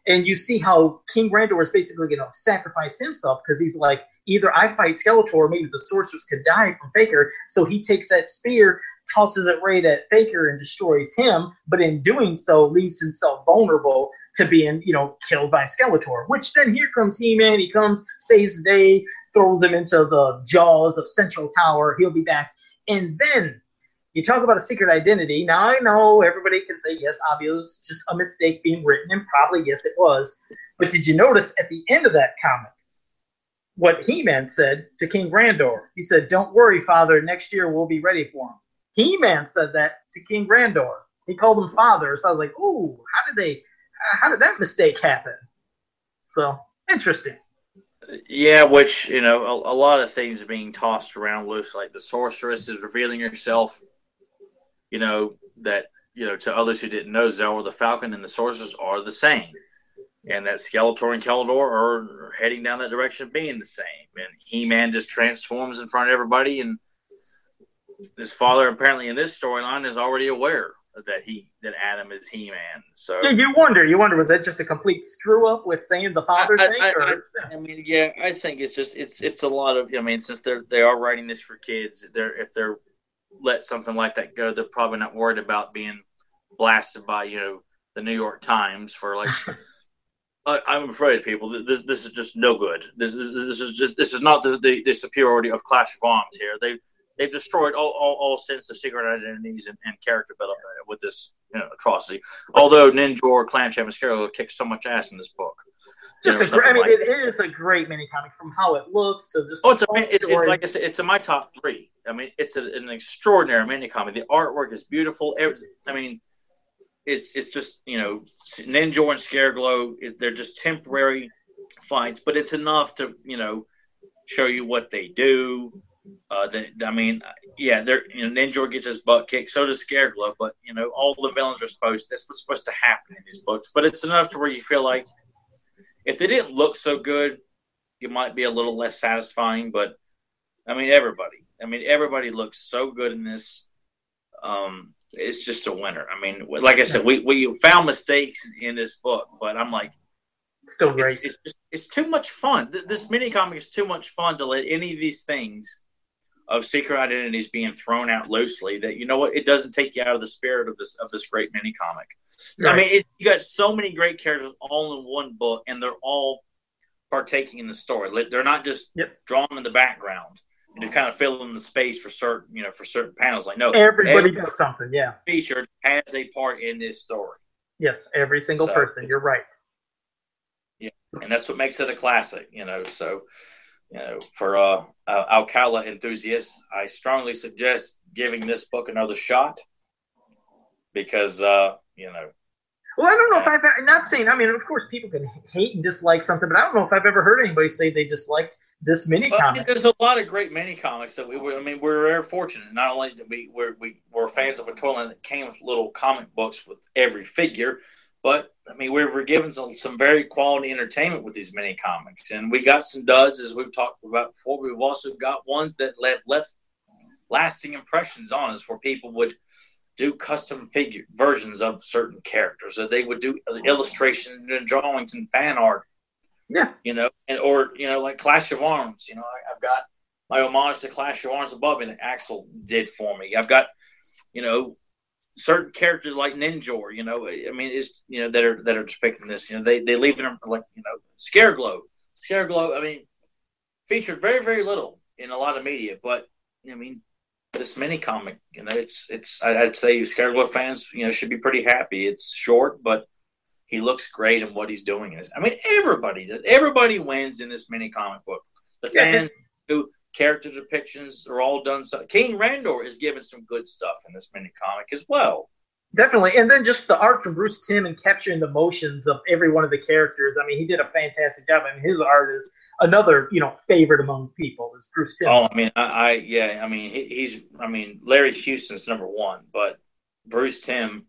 And you see how King Randor is basically going to sacrifice himself because he's like, either I fight Skeletor or maybe the sorcerers could die from Faker. So he takes that spear, tosses it right at Faker and destroys him, but in doing so leaves himself vulnerable to being, killed by Skeletor. Which then here comes He-Man. He comes, saves the day, throws him into the jaws of Central Tower. He'll be back. And then you talk about a secret identity. Now, I know everybody can say, yes, obviously, it was just a mistake being written, and probably, yes, it was. But did you notice at the end of that comic what He-Man said to King Randor? He said, "Don't worry, Father, next year we'll be ready for him." He-Man said that to King Randor. He called him Father. So I was like, ooh, how did that mistake happen? So, interesting. Yeah, which, a lot of things are being tossed around loose, like the sorceress is revealing herself, that, to others who didn't know, Zelda the Falcon and the sorceress are the same. And that Skeletor and Keldor are heading down that direction of being the same. And He-Man just transforms in front of everybody, and his father, apparently in this storyline, is already aware that Adam is He-Man. So yeah, you wonder, was that just a complete screw up with saying the father thing? I think it's a lot of. Since they are writing this for kids, if they're let something like that go, they're probably not worried about being blasted by the New York Times for like. I'm afraid, people. This is just no good. This is not the superiority of Clash of Arms here. They've destroyed all sense of secret identities and character build-up with this atrocity. Although Ninjor, Clamchamp, and Scarecrow kicked so much ass in this book. It is a great mini comic from how it looks to just. It's like I said, it's in my top 3. It's an extraordinary mini comic. The artwork is beautiful. It's just Ninjor and Scareglow. They're just temporary fights, but it's enough to show you what they do. Ninjor gets his butt kicked, so does Scareglow. But all the villains that's what's supposed to happen in these books. But it's enough to where you feel like if they didn't look so good, it might be a little less satisfying. But everybody looks so good in this. It's just a winner. Like I said, we found mistakes in this book, but I'm like, still great. It's too much fun. This mini comic is too much fun to let any of these things of secret identities being thrown out loosely. That it doesn't take you out of the spirit of this great mini comic. Right. You got so many great characters all in one book, and they're all partaking in the story. They're not just drawn in the background to kind of fill in the space for certain panels. Like, no, everybody does something. Yeah, featured has a part in this story. Yes, every single person. You're right. Yeah, and that's what makes it a classic. So for Alcala enthusiasts, I strongly suggest giving this book another shot because Well, I don't know if I've not saying. Of course, people can hate and dislike something, but I don't know if I've ever heard anybody say they disliked this mini comic. There's a lot of great mini comics that we're very fortunate. Not only that we're fans of a toyland that came with little comic books with every figure, but we were given some very quality entertainment with these mini comics, and we got some duds as we've talked about before. We've also got ones that left lasting impressions on us, where people would do custom figure versions of certain characters, that they would do illustrations and drawings and fan art. Yeah, like Clash of Arms. I've got my homage to Clash of Arms above me that Axel did for me. I've got certain characters like Ninjor. That are depicting this. They leave them like Scareglow. Scareglow. Featured very very little in a lot of media, but this mini comic. I'd say Scareglow fans should be pretty happy. It's short, but he looks great in what he's doing. Everybody wins in this mini comic book. The fans who character depictions are all done. So King Randor is given some good stuff in this mini comic as well. Definitely. And then just the art from Bruce Timm and capturing the emotions of every one of the characters. He did a fantastic job. His art is another, favorite among people is Bruce Timm. Oh, he's Larry Houston's number 1, but Bruce Timm,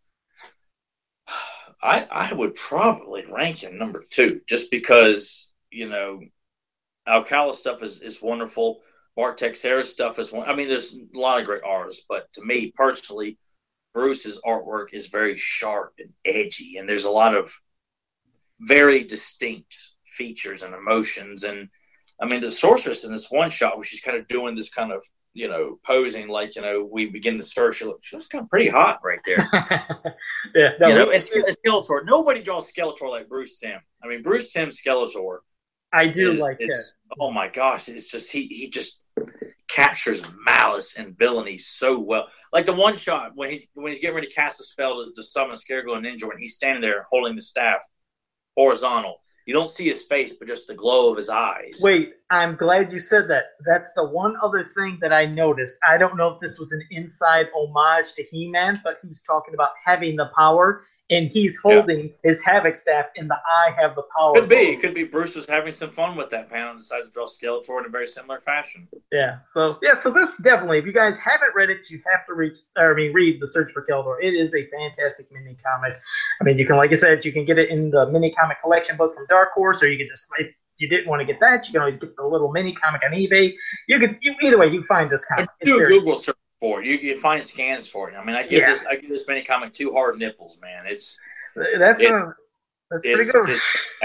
I would probably rank him number 2, just because, Alcala stuff is wonderful. Bart Texera's stuff is wonderful. There's a lot of great artists, but to me personally, Bruce's artwork is very sharp and edgy, and there's a lot of very distinct features and emotions. And I mean, the sorceress in this one shot, where she's kind of doing this kind of, posing like, we begin the search. She was kind of pretty hot right there. Yeah, no, and Skeletor. Nobody draws Skeletor like Bruce Timm. I mean, Bruce Timm's Skeletor. I do like it. Oh my gosh! It's just he just captures malice and villainy so well. Like the one shot when he's getting ready to cast a spell to summon Scareglow and Ninja, and he's standing there holding the staff horizontal. You don't see his face, but just the glow of his eyes. Wait, I'm glad you said that. That's the one other thing that I noticed. I don't know if this was an inside homage to He-Man, but he was talking about having the power, and he's holding his Havoc staff in the I have the power. Could be. It could be Bruce was having some fun with that panel and decided to draw Skeletor in a very similar fashion. Yeah. So this definitely, if you guys haven't read it, you have to read The Search for Keldor. It is a fantastic mini comic. I mean, you can, like I said, you can get it in the mini comic collection book from Dark Horse, or you can just, if you didn't want to get that, you can always get the little mini comic on eBay. Either way, you find this comic. Do a Google search for it. You can find scans for it. I mean, I give this mini comic 2 hard nipples, man. That's pretty good.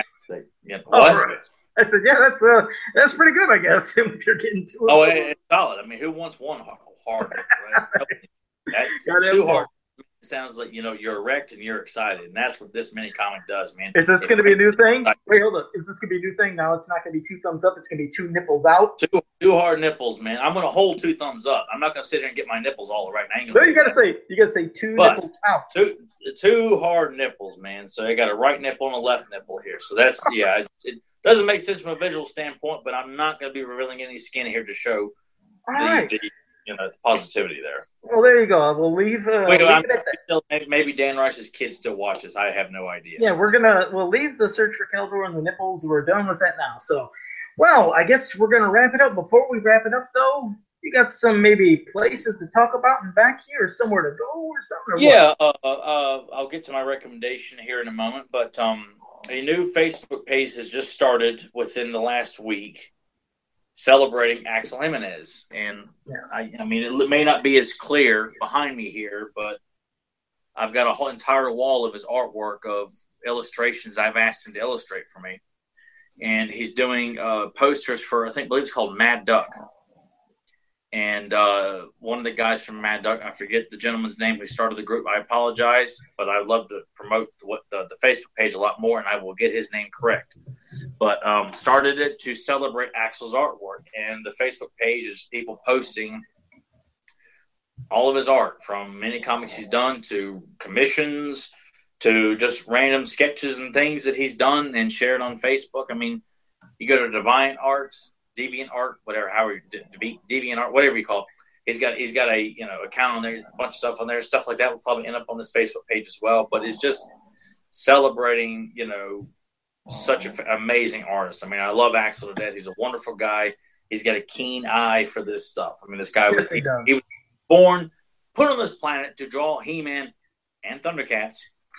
I said, that's pretty good, I guess, if you're getting to it. Oh, it's solid. I mean, who wants one hard nipple, right? 2 hard. It sounds like, you're erect and you're excited, and that's what this mini comic does, man. Is this going to be a new thing? Wait, hold up. Is this going to be a new thing? Now it's not going to be 2 thumbs up. It's going to be 2 nipples out. 2 hard nipples, man. I'm going to hold 2 thumbs up. I'm not going to sit here and get my nipples all right. No, you got to say 2 nipples out. 2 hard nipples, man. So I got a right nipple and a left nipple here. So that's it doesn't make sense from a visual standpoint, but I'm not going to be revealing any skin here to show the positivity there. Well, there you go. We'll leave. Maybe Dan Rice's kids still watch this. I have no idea. Yeah, we'll leave the Search for Keldor and the nipples. We're done with that now. So, well, I guess we're gonna wrap it up. Before we wrap it up, though, you got some maybe places to talk about and back here, or somewhere to go, or something. I'll get to my recommendation here in a moment. But a new Facebook page has just started within the last week, celebrating Axel Jimenez. And I mean, it may not be as clear behind me here, but I've got a whole entire wall of his artwork of illustrations I've asked him to illustrate for me. And he's doing posters for, I believe it's called Mad Duck. And one of the guys from Mad Duck, I forget the gentleman's name who started the group. I apologize, but I'd love to promote the Facebook page a lot more, and I will get his name correct. But started it to celebrate Axel's artwork, and the Facebook page is people posting all of his art, from mini comics he's done to commissions to just random sketches and things that he's done and shared on Facebook. I mean, you go to Deviant Arts, Deviant Art, whatever, Deviant Art, whatever you call it. He's got a account on there, a bunch of stuff on there, stuff like that will probably end up on this Facebook page as well. But it's just celebrating, such an amazing artist. I mean, I love Axel to death. He's a wonderful guy. He's got a keen eye for this stuff. I mean, this guy he was born, put on this planet to draw He-Man and Thundercats.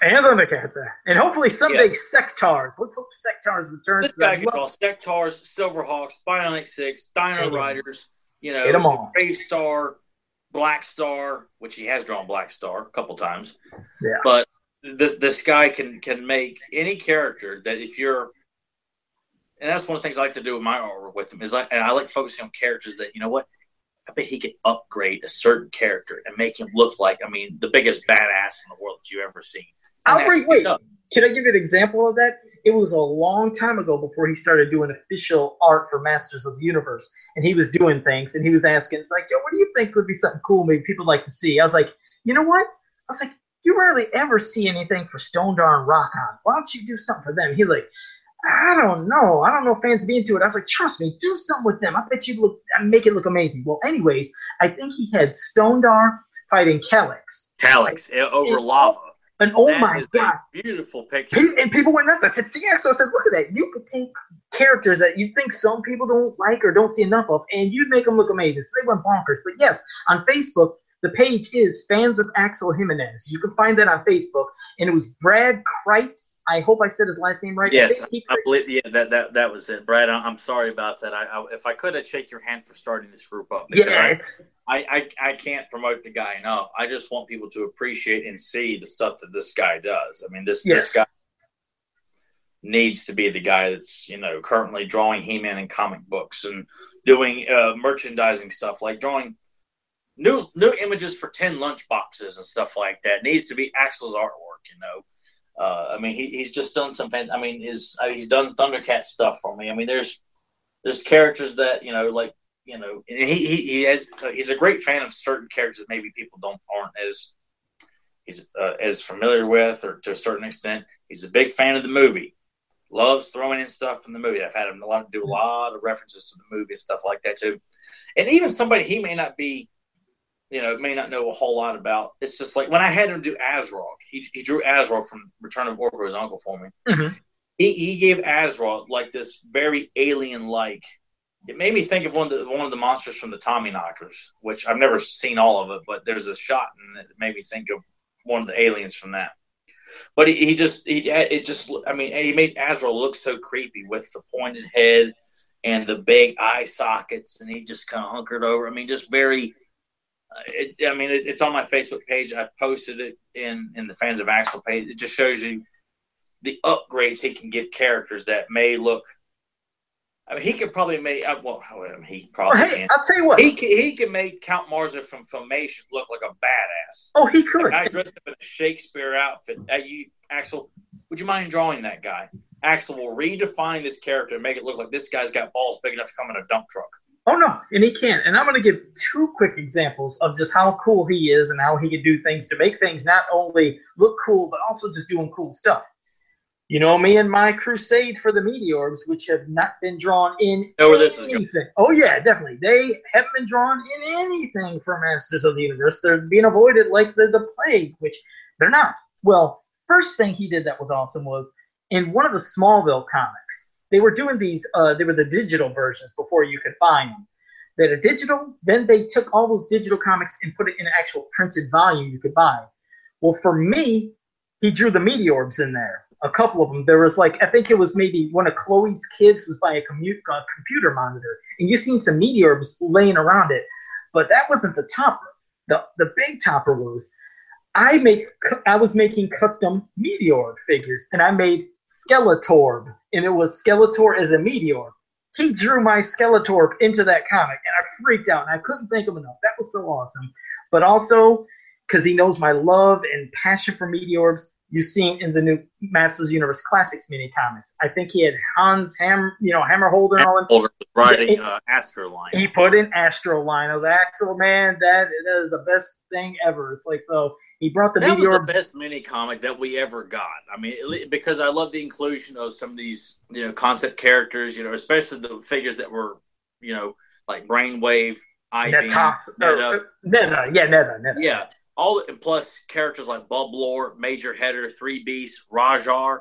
And hopefully someday Sectars. Let's hope Sectars returns. This guy can draw Sectars, Silverhawks, Bionic Six, Dino Riders, Get them all. Brave Star, Black Star, which he has drawn Black Star a couple times. Yeah. But this guy can make any character that if you're, and that's one of the things I like to do with my artwork with him, and I like focusing on characters that, I bet he could upgrade a certain character and make him look like, the biggest badass in the world that you've ever seen. Wait, can I give you an example of that? It was a long time ago before he started doing official art for Masters of the Universe. And he was doing things, and he was asking, it's like, Joe, what do you think would be something cool maybe people like to see? I was like, you know what? I was like, you rarely ever see anything for Stone Dar and Rock On. Why don't you do something for them? He's like, I don't know if fans would be into it. I was like, trust me, do something with them. I bet you'd make it look amazing. Well, anyways, I think he had Stone Dar fighting Calyx. Over lava. And oh my God, beautiful picture. And people went nuts. I said, see, so I said, look at that. You could take characters that you think some people don't like or don't see enough of, and you'd make them look amazing. So they went bonkers. But yes, on Facebook, the page is Fans of Axel Jimenez. You can find that on Facebook. And it was Brad Kreitz. I hope I said his last name right. Yes, I believe that was it. Brad, I'm sorry about that. If I could, I'd shake your hand for starting this group up. I can't promote the guy enough. I just want people to appreciate and see the stuff that this guy does. I mean, this guy, needs to be the guy that's, currently drawing He-Man in comic books and doing merchandising stuff, like drawing new images for 10 lunch boxes and stuff like that. It needs to be Axel's artwork, he's just done some he's done Thundercat stuff for me. I mean, there's characters that, and he's a great fan of certain characters that maybe people aren't as familiar with, or to a certain extent. He's a big fan of the movie. Loves throwing in stuff from the movie. I've had him do a lot of references to the movie and stuff like that too. And even somebody he may not know a whole lot about. It's just like when I had him do Azrael, he drew Azrael from Return of Orko's uncle for me. Mm-hmm. He gave Azrael like this very alien-like. It made me think of one of the monsters from the Tommyknockers, which I've never seen all of it, but there's a shot and it made me think of one of the aliens from that. But he made Azrael look so creepy with the pointed head and the big eye sockets, and he just kind of hunkered over. I mean, just very. It's on my Facebook page. I've posted it in the Fans of Axel page. It just shows you the upgrades he can give characters that may look. I mean, he could probably make. He probably can. I'll tell you what. He can make Count Marza from Filmation look like a badass. Oh, he could. The guy dressed up in a Shakespeare outfit. Axel, would you mind drawing that guy? Axel will redefine this character and make it look like this guy's got balls big enough to come in a dump truck. Oh, no, and he can. And I'm going to give 2 quick examples of just how cool he is and how he can do things to make things not only look cool, but also just doing cool stuff. Me and my crusade for the Meteorbs, which have not been drawn in anything. Oh, yeah, definitely. They haven't been drawn in anything for Masters of the Universe. They're being avoided like the plague, which they're not. Well, first thing he did that was awesome was in one of the Smallville comics, they were doing these, they were the digital versions before you could buy them. They had a digital, then they took all those digital comics and put it in an actual printed volume you could buy. Well, for me, he drew the Meteorbs in there. A couple of them. There was I think it was maybe one of Chloe's kids was by a computer monitor, and you've seen some Meteorbs laying around it. But that wasn't the topper. The big topper was I was making custom Meteor figures, and I made Skeletorb, and it was Skeletor as a Meteor. He drew my Skeletorb into that comic, and I freaked out, and I couldn't thank him enough. That was so awesome. But also, because he knows my love and passion for Meteorbs, you've seen in the new Masters Universe Classics mini comics. I think he had Hans Hammerholder and all that. Writing Astroline. He put in Astroline. I was like, Axel, man, that is the best thing ever. It's like, so he brought the Meteor. That was the best mini comic that we ever got. I mean, because I love the inclusion of some of these, concept characters, especially the figures that were, like Brainwave, I-Beam, Netta. Yeah. Plus characters like Bublor, Major Header, 3 Beasts, Raja,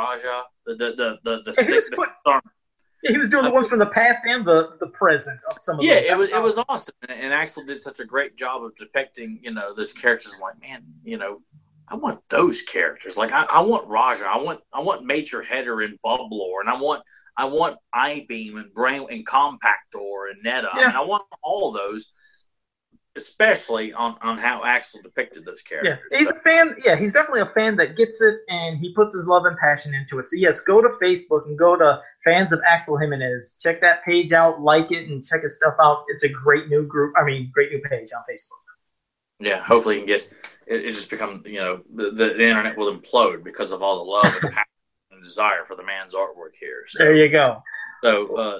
the sixth storm. Yeah, he was doing the ones from the past and the present of some of them. Yeah, it was awesome, and Axel did such a great job of depicting, those characters. Like, man, I want those characters. Like, I want Raja, I want Major Header and Bublor, and I want I-Beam and Brain and Compactor and Netta. Yeah. I want all those. Especially on how Axel depicted those characters. Yeah, he's a fan. Yeah, he's definitely a fan that gets it, and he puts his love and passion into it. So yes, go to Facebook and go to Fans of Axel Jimenez. Check that page out, like it, and check his stuff out. It's a great new group. Great new page on Facebook. Yeah, hopefully you can get it. Just become the internet will implode because of all the love and passion and desire for the man's artwork here. So, there you go. So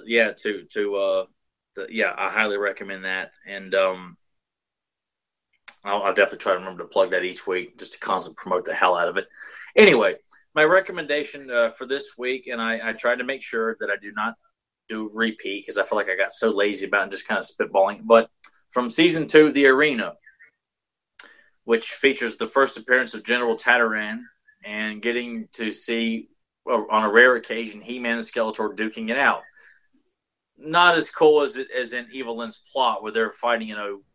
I highly recommend that, and I'll definitely try to remember to plug that each week just to constantly promote the hell out of it. Anyway, my recommendation for this week, and I tried to make sure that I do not do repeat because I feel like I got so lazy about it and just kind of spitballing. But from Season 2, The Arena, which features the first appearance of General Tataran and getting to see, on a rare occasion, He-Man and Skeletor duking it out. Not as cool as in Evil Lynn's plot, where they're fighting,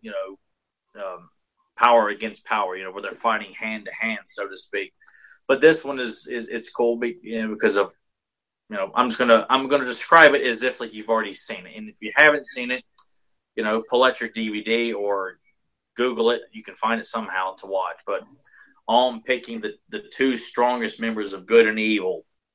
power against power, where they're fighting hand to hand, so to speak. But this one it's cool because of, I'm gonna describe it as if like you've already seen it, and if you haven't seen it, pull out your DVD or Google it. You can find it somehow to watch. But I'm picking the 2 strongest members of good and evil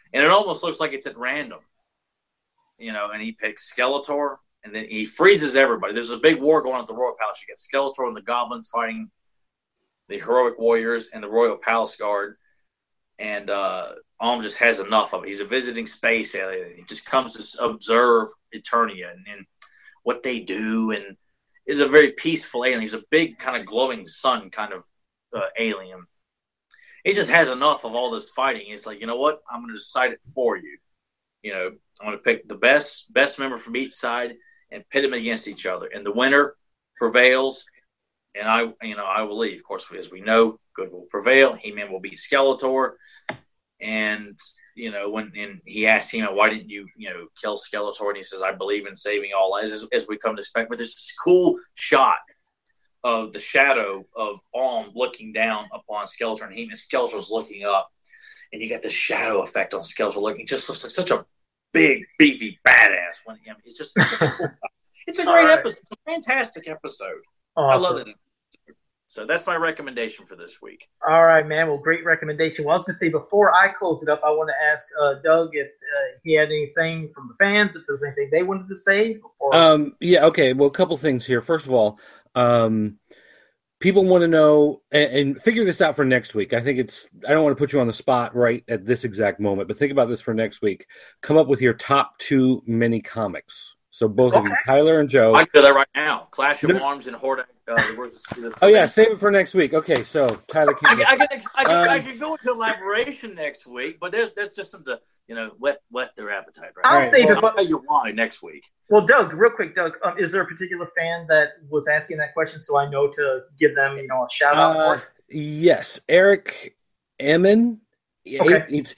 And it almost looks like it's at random, and he picks Skeletor, and then he freezes everybody. There's a big war going on at the Royal Palace. You got Skeletor and the goblins fighting the heroic warriors and the Royal Palace Guard. And Alm just has enough of it. He's a visiting space alien. He just comes to observe Eternia and what they do, and is a very peaceful alien. He's a big kind of glowing sun kind of alien. He just has enough of all this fighting. He's like, you know what? I'm going to decide it for you. I'm going to pick the best member from each side and pit them against each other. And the winner prevails, and I will leave. Of course, as we know, good will prevail. He-Man will beat Skeletor. And, when he asks him, why didn't you, kill Skeletor? And he says, I believe in saving all lives, as we come to expect. But there's this cool shot of the shadow of Alm looking down upon Skeletor, and He-Man. Skeletor's looking up. And you got the shadow effect on Skeletor looking. He just looks like such a big, beefy badass. It's just such a cool. It's a great episode. It's a fantastic episode. Awesome. I love it. So that's my recommendation for this week. All right, man. Well, great recommendation. Well, I was going to say, before I close it up, I want to ask Doug if he had anything from the fans, if there was anything they wanted to say. Before... Yeah, okay. Well, a couple things here. First of all, people want to know, and figure this out for next week. I think I don't want to put you on the spot right at this exact moment, but think about this for next week. Come up with your top 2 mini comics. So both of you, Tyler and Joe. I can do that right now. Clash of Arms and Hordak. Save it for next week. Okay, so Tyler, I could go into elaboration next week, but there's just some to whet their appetite. Right? I'll save it. But you want next week. Well, Doug, real quick, is there a particular fan that was asking that question, so I know to give them a shout out for? Yes, Eric Eman. Okay. It's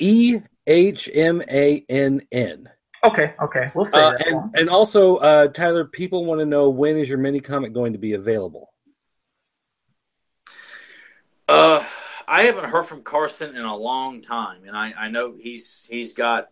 EHMANN. Okay. We'll say that. And also, Tyler, people want to know, when is your mini comic going to be available? I haven't heard from Carson in a long time, and I know he's got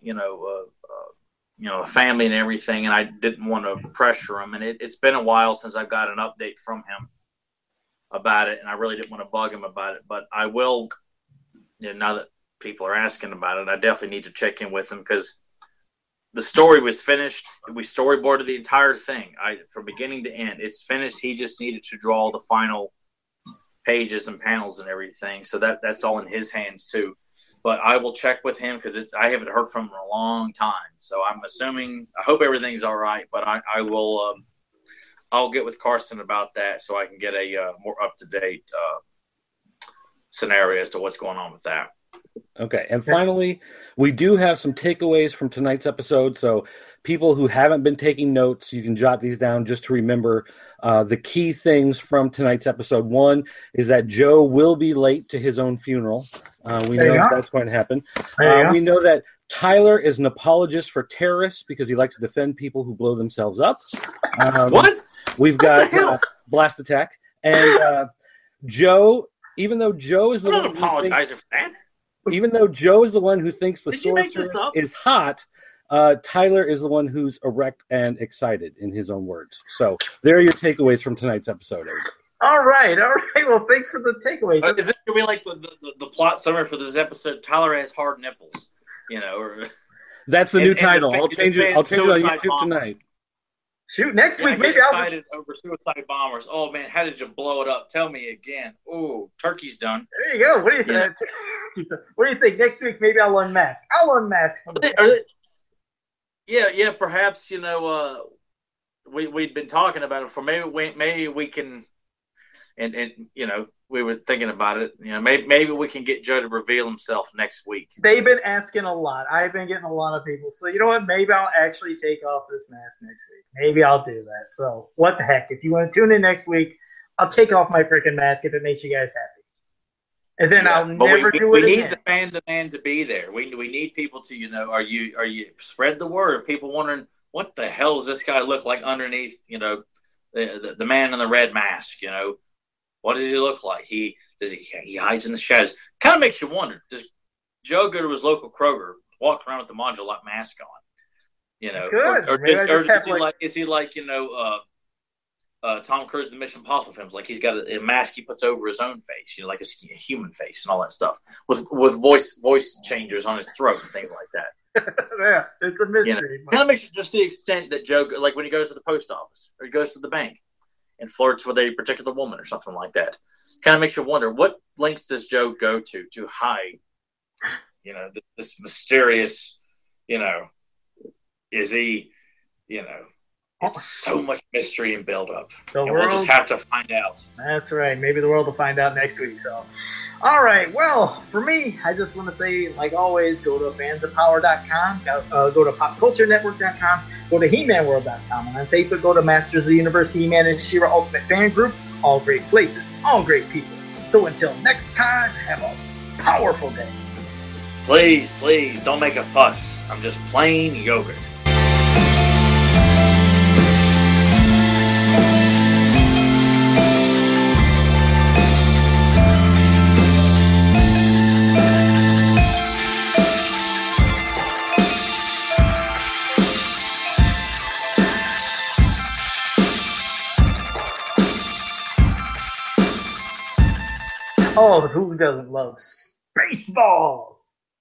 a family and everything, and I didn't want to pressure him, and it's been a while since I've got an update from him about it, and I really didn't want to bug him about it, but I will. Now that people are asking about it, I definitely need to check in with him, because the story was finished. We storyboarded the entire thing, from beginning to end. It's finished. He just needed to draw the final pages and panels and everything. So that's all in his hands too. But I will check with him, because I haven't heard from him in a long time. So I hope everything's all right. But I will. I'll get with Carson about that, so I can get a more up to date scenario as to what's going on with that. Okay, and finally, we do have some takeaways from tonight's episode. So people who haven't been taking notes, you can jot these down just to remember the key things from tonight's episode. One is that Joe will be late to his own funeral. We know that's going to happen. We know that Tyler is an apologist for terrorists because he likes to defend people who blow themselves up. What? We've got Blast Attack. And Joe, even though Joe is the one... I'm not apologizing for that. Even though Joe is the one who thinks the sorceress is hot, Tyler is the one who's erect and excited, in his own words. So there are your takeaways from tonight's episode, everybody. All right. Well, thanks for the takeaways. Is it going to be like the plot summary for this episode? Tyler has hard nipples, or that's the new title. I'll change it on YouTube tonight. Shoot, next week maybe I'll excited over suicide bombers. Oh man, how did you blow it up? Tell me again. Oh, turkey's done. There you go. What do you think? What do you think? Next week maybe I'll unmask. Yeah. Perhaps we'd been talking about it for maybe we can, and we were thinking about it. Maybe we can get Joe to reveal himself next week. They've been asking a lot. I've been getting a lot of people. So you know what? Maybe I'll actually take off this mask next week. Maybe I'll do that. So what the heck? If you want to tune in next week, I'll take off my freaking mask if it makes you guys happy. And then I'll never do it again. We need the fan demand to be there. We need people to, are you spread the word? People wondering, what the hell does this guy look like underneath, the man in the red mask, What does he look like? He hides in the shadows. Kind of makes you wonder, does Joe go to his local Kroger, walk around with the Modulot mask on? Good. Or is he like Tom Cruise in the Mission Impossible films. Like he's got a mask he puts over his own face, like a human face and all that stuff, with voice changers on his throat and things like that. Yeah, it's a mystery. Kind of makes it just the extent that Joe, like when he goes to the post office or he goes to the bank and flirts with a particular woman or something like that. Kind of makes you wonder, what lengths does Joe go to hide, this mysterious, is he, it's so much mystery and build up. We'll just have to find out. That's right. Maybe the world will find out next week. So, all right. Well, for me, I just want to say, like always, go to fansofpower.com, go to popculturenetwork.com, go to hemanworld.com, and on Facebook, go to Masters of the Universe, He-Man, and She-Ra Ultimate Fan Group. All great places, all great people. So until next time, have a powerful day. Please, don't make a fuss. I'm just plain yogurt. Oh, who doesn't love Spaceballs?